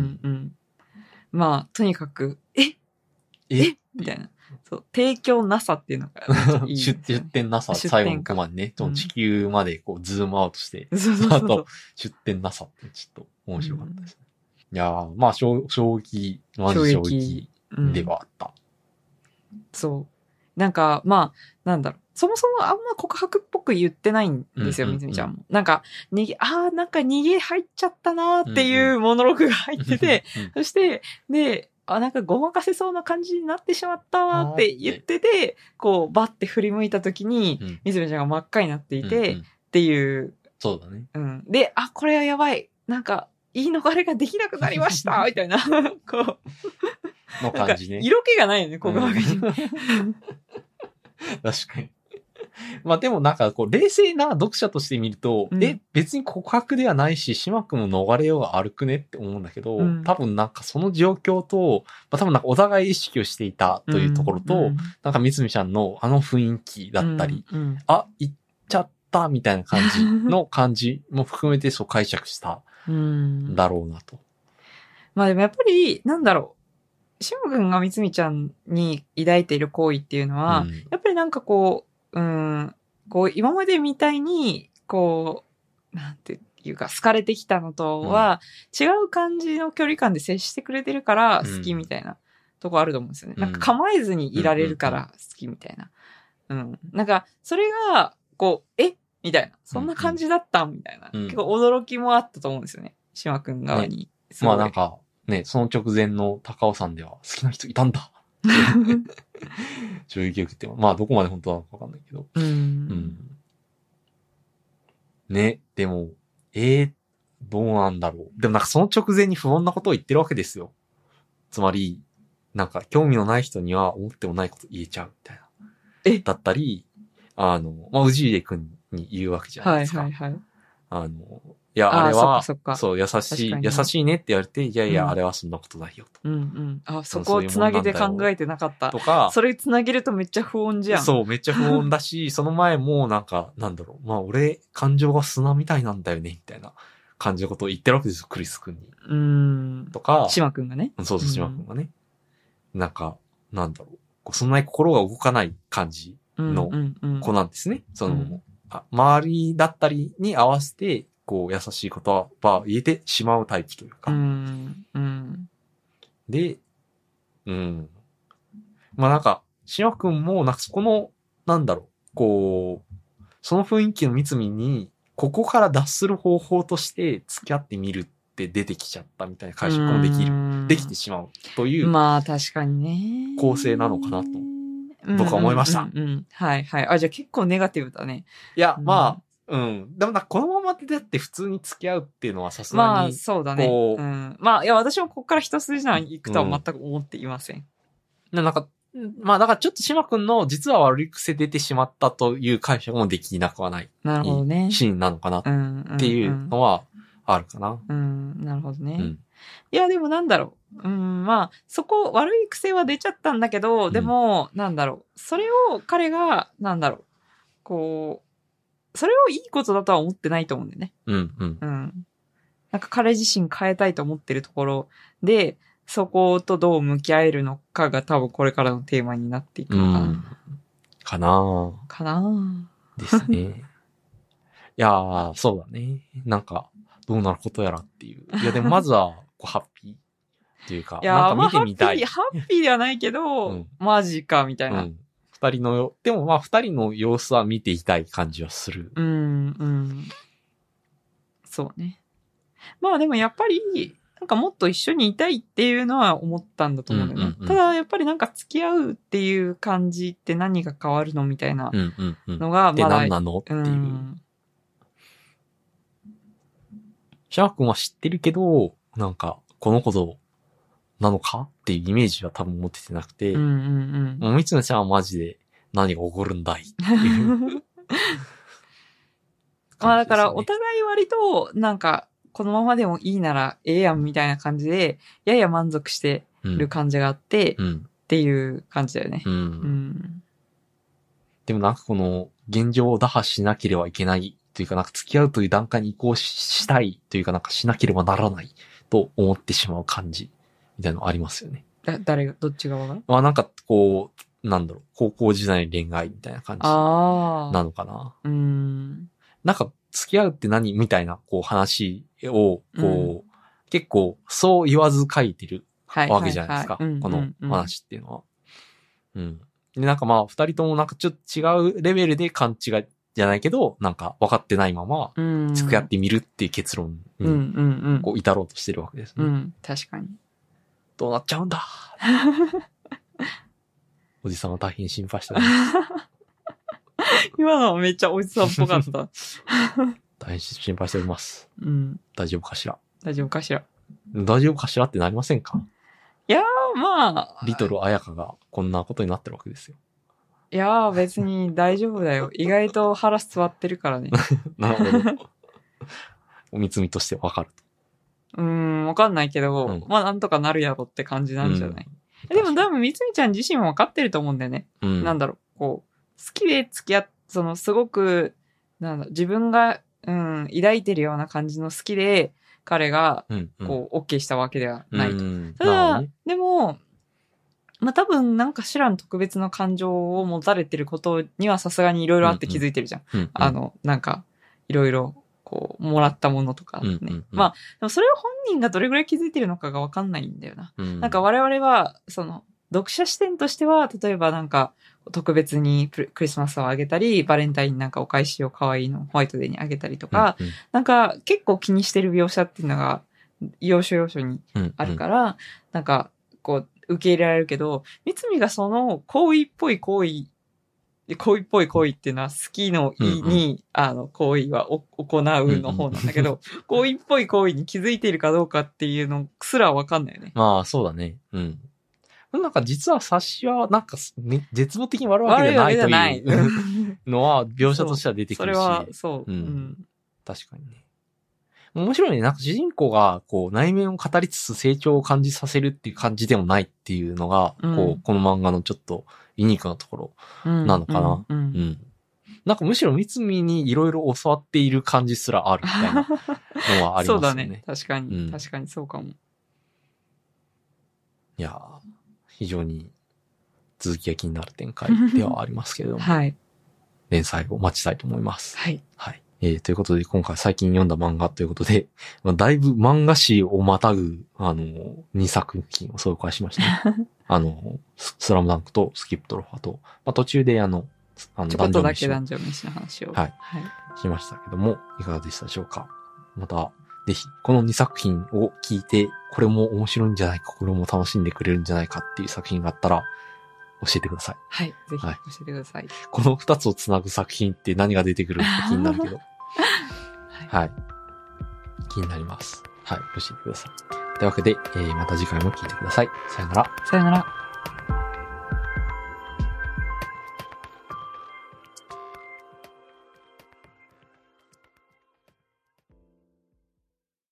まあ、とにかく、みたいな。そう、提供なさっていうのがいい、 出店なさ、最後のコマにね、地球までこうズームアウトして、あと出店なさってちょっと面白かったですね。いやー、まあ、衝撃、マジ衝撃ではあった。 そう。なんか、まあ、なんだろう。そもそもあんま告白っぽく言ってないんですよ、みつみちゃんも。なんか、なんか逃げ入っちゃったなーっていうモノローグが入ってて、そして、で、なんかごまかせそうな感じになってしまったわって言ってて、こう、バッて振り向いた時に、みつみちゃんが真っ赤になっていて、っていう。 そうだね。 で、これはやばい。なんか、言い逃れができなくなりましたみたいな、こう。の感じね。 色気がないよね、告白に。 確かに。まあでもなんかこう冷静な読者として見ると、別に告白ではないし、島君も逃れようが悪くねって思うんだけど、多分なんかその状況と、まあ多分なんかお互い意識をしていたというところと、なんかみつみちゃんの雰囲気だったり、行っちゃったみたいな感じの感じも含めてそう解釈しただろうなと。 まあでもやっぱり、なんだろう。島君がみつみちゃんに抱いている行為っていうのは、やっぱりなんかこう、こう、今までみたいに、こう、なんていうか、好かれてきたのとは、違う感じの距離感で接してくれてるから好きみたいなとこあると思うんですよね。なんか構えずにいられるから好きみたいな。なんか、それが、こう、みたいな。そんな感じだったみたいな。結構驚きもあったと思うんですよね。島くん側に。 まあなんか、ね、その直前の高尾山では好きな人いたんだ。衝撃を受けても、まあどこまで本当なのかわかんないけど。ね、でも、どうなんだろう。でもなんかその直前に不穏なことを言ってるわけですよ。つまり、なんか興味のない人には思ってもないこと言えちゃうみたいな。だったり、まあ、氏家くんに言うわけじゃないですか。 いや、あれは、 そっかそう、優しいねって言われて、いやいや、あれはそんなことないよと。 うんうん。あ、そこをつなげて考えてなかった。 とか、 それつなげるとめっちゃ不穏じゃん。 そう、めっちゃ不穏だし、その前もなんか、なんだろう、まあ俺、感情が砂みたいなんだよね、みたいな感じのことを言ってるわけですよ、クリス君に。とか、 島君がね。 そうそう、島君がね。なんか、なんだろう、そんなに心が動かない感じの子なんですね。その、周りだったりに合わせて、こう、優しい言葉を言えてしまうタイプというか。で、まあなんか、島くんも、なんかそこの、なんだろう、こう、その雰囲気の三つみに、ここから脱する方法として付き合ってみるって出てきちゃったみたいな解釈もできてしまうという。 まあ確かにね。 構成なのかなと、僕は思いました。 はいはい。あ、じゃあ結構ネガティブだね。 いや、まあ、でもこのままでだって普通に付き合うっていうのはさすがに。 まあそうだね。まあ、いや、私もここから一筋縄に行くとは全く思っていません。 なんか、まあだからちょっと島くんの実は悪い癖出てしまったという解釈もできなくはない。 なるほどね。 シーンなのかなっていうのはあるかな。 なるほどね。いや、でもなんだろう。まあ、そこ悪い癖は出ちゃったんだけど、でも、なんだろう。それを彼が、なんだろう。こう、それをいいことだとは思ってないと思うんだよね。なんか彼自身変えたいと思ってるところで、そことどう向き合えるのかが多分これからのテーマになっていくのかな。かなですね。いやー、そうだね。なんか、どうなることやらっていう。いや、でもまずは、ハッピーっていうか、なんか見てみたい。 ハッピーではないけど、マジか、みたいな。 でもまあ二人の様子は見ていたい感じはする。 そうね。まあでもやっぱり、なんかもっと一緒にいたいっていうのは思ったんだと思うんだよね。ただやっぱりなんか付き合うっていう感じって何が変わるのみたいなのがまだ。何なのっていう。シャー君は知ってるけど、なんか、このことなのかっていうイメージは多分持っててなくて、もう三つのちゃんはマジで何が起こるんだいっていう。 まあだからお互い割と、なんか、このままでもいいならええやんみたいな感じで、やや満足してる感じがあって、っていう感じだよね。 でもなんかこの現状を打破しなければいけないというかなんか付き合うという段階に移行したいというかなんかしなければならないと思ってしまう感じみたいなのありますよね。 誰が、どっち側が？ まあなんかこう、なんだろう、高校時代の恋愛みたいな感じなのかな。なんか付き合うって何みたいなこう話をこう、結構そう言わず書いてるわけじゃないですか。この話っていうのは。で、なんかまあ二人ともなんかちょっと違うレベルで勘違いじゃないけど、なんか分かってないまま付き合ってみるっていう結論にこう至ろうとしてるわけですね。 確かに。 どうなっちゃうんだ。おじさんは大変心配しております。 今のはめっちゃおじさんっぽかった。 大変心配しております。大丈夫かしら。 大丈夫かしら。 大丈夫かしらってなりませんか？ いやー、まあ。リトル綾香がこんなことになってるわけですよ。 いやー、別に大丈夫だよ。意外と腹座ってるからね。 なるほど。おみつみとしてわかると。わかんないけど、まあなんとかなるやろって感じなんじゃない？でも多分みつみちゃん自身もわかってると思うんだよね。なんだろう、こう、好きで付き合っ、すごく、自分が、抱いてるような感じの好きで、彼が、こう、OK したわけではないと。ただ、でも、まあ、多分なんか知らん特別な感情を持たれてることにはさすがにいろいろあって気づいてるじゃん。なんか、いろいろ、こう、もらったものとかね。まあ、でもそれを本人がどれぐらい気づいてるのかがわかんないんだよな。なんか我々は、読者視点としては、例えばなんか、特別にクリスマスをあげたり、バレンタインなんかお返しを可愛いのホワイトデーにあげたりとか、なんか結構気にしてる描写っていうのが、要所要所にあるから、なんか、こう、受け入れられるけど、みつみがその行為っぽい行為っていうのは好きの意に、行為は行うの方なんだけど、行為っぽい行為に気づいているかどうかっていうのすらわかんないよね。 まあ、そうだね。なんか実は察しは、なんか、絶望的に悪いわけじゃないというのは描写としては出てくるし。 それは、そう。 確かにね。 面白いね。なんか主人公が、こう、内面を語りつつ成長を感じさせるっていう感じでもないっていうのが、こう、この漫画のちょっとユニークなところなのかな。なんかむしろ三海にいろいろ教わっている感じすらあるみたいなのはありますよね。 そうだね。確かに、確かにそうかも。 いやー、非常に続きが気になる展開ではありますけれども。 はい。 連載を待ちたいと思います。 はい。 はい。ということで、今回最近読んだ漫画ということで、だいぶ漫画誌をまたぐ、2作品を紹介しましたね。スラムダンクとスキップトロファと、途中でちょこっとだけダンジョン飯の話を。 はい。しましたけども、いかがでしたでしょうか。また、ぜひ、この2作品を聞いて、これも面白いんじゃないか、これも楽しんでくれるんじゃないかっていう作品があったら、教えてください。 はい。ぜひ教えてください。 この2つをつなぐ作品って何が出てくるのか気になるけど。はい。気になります。はい。教えてください。というわけで、また次回も聞いてください。さよなら。 さよなら。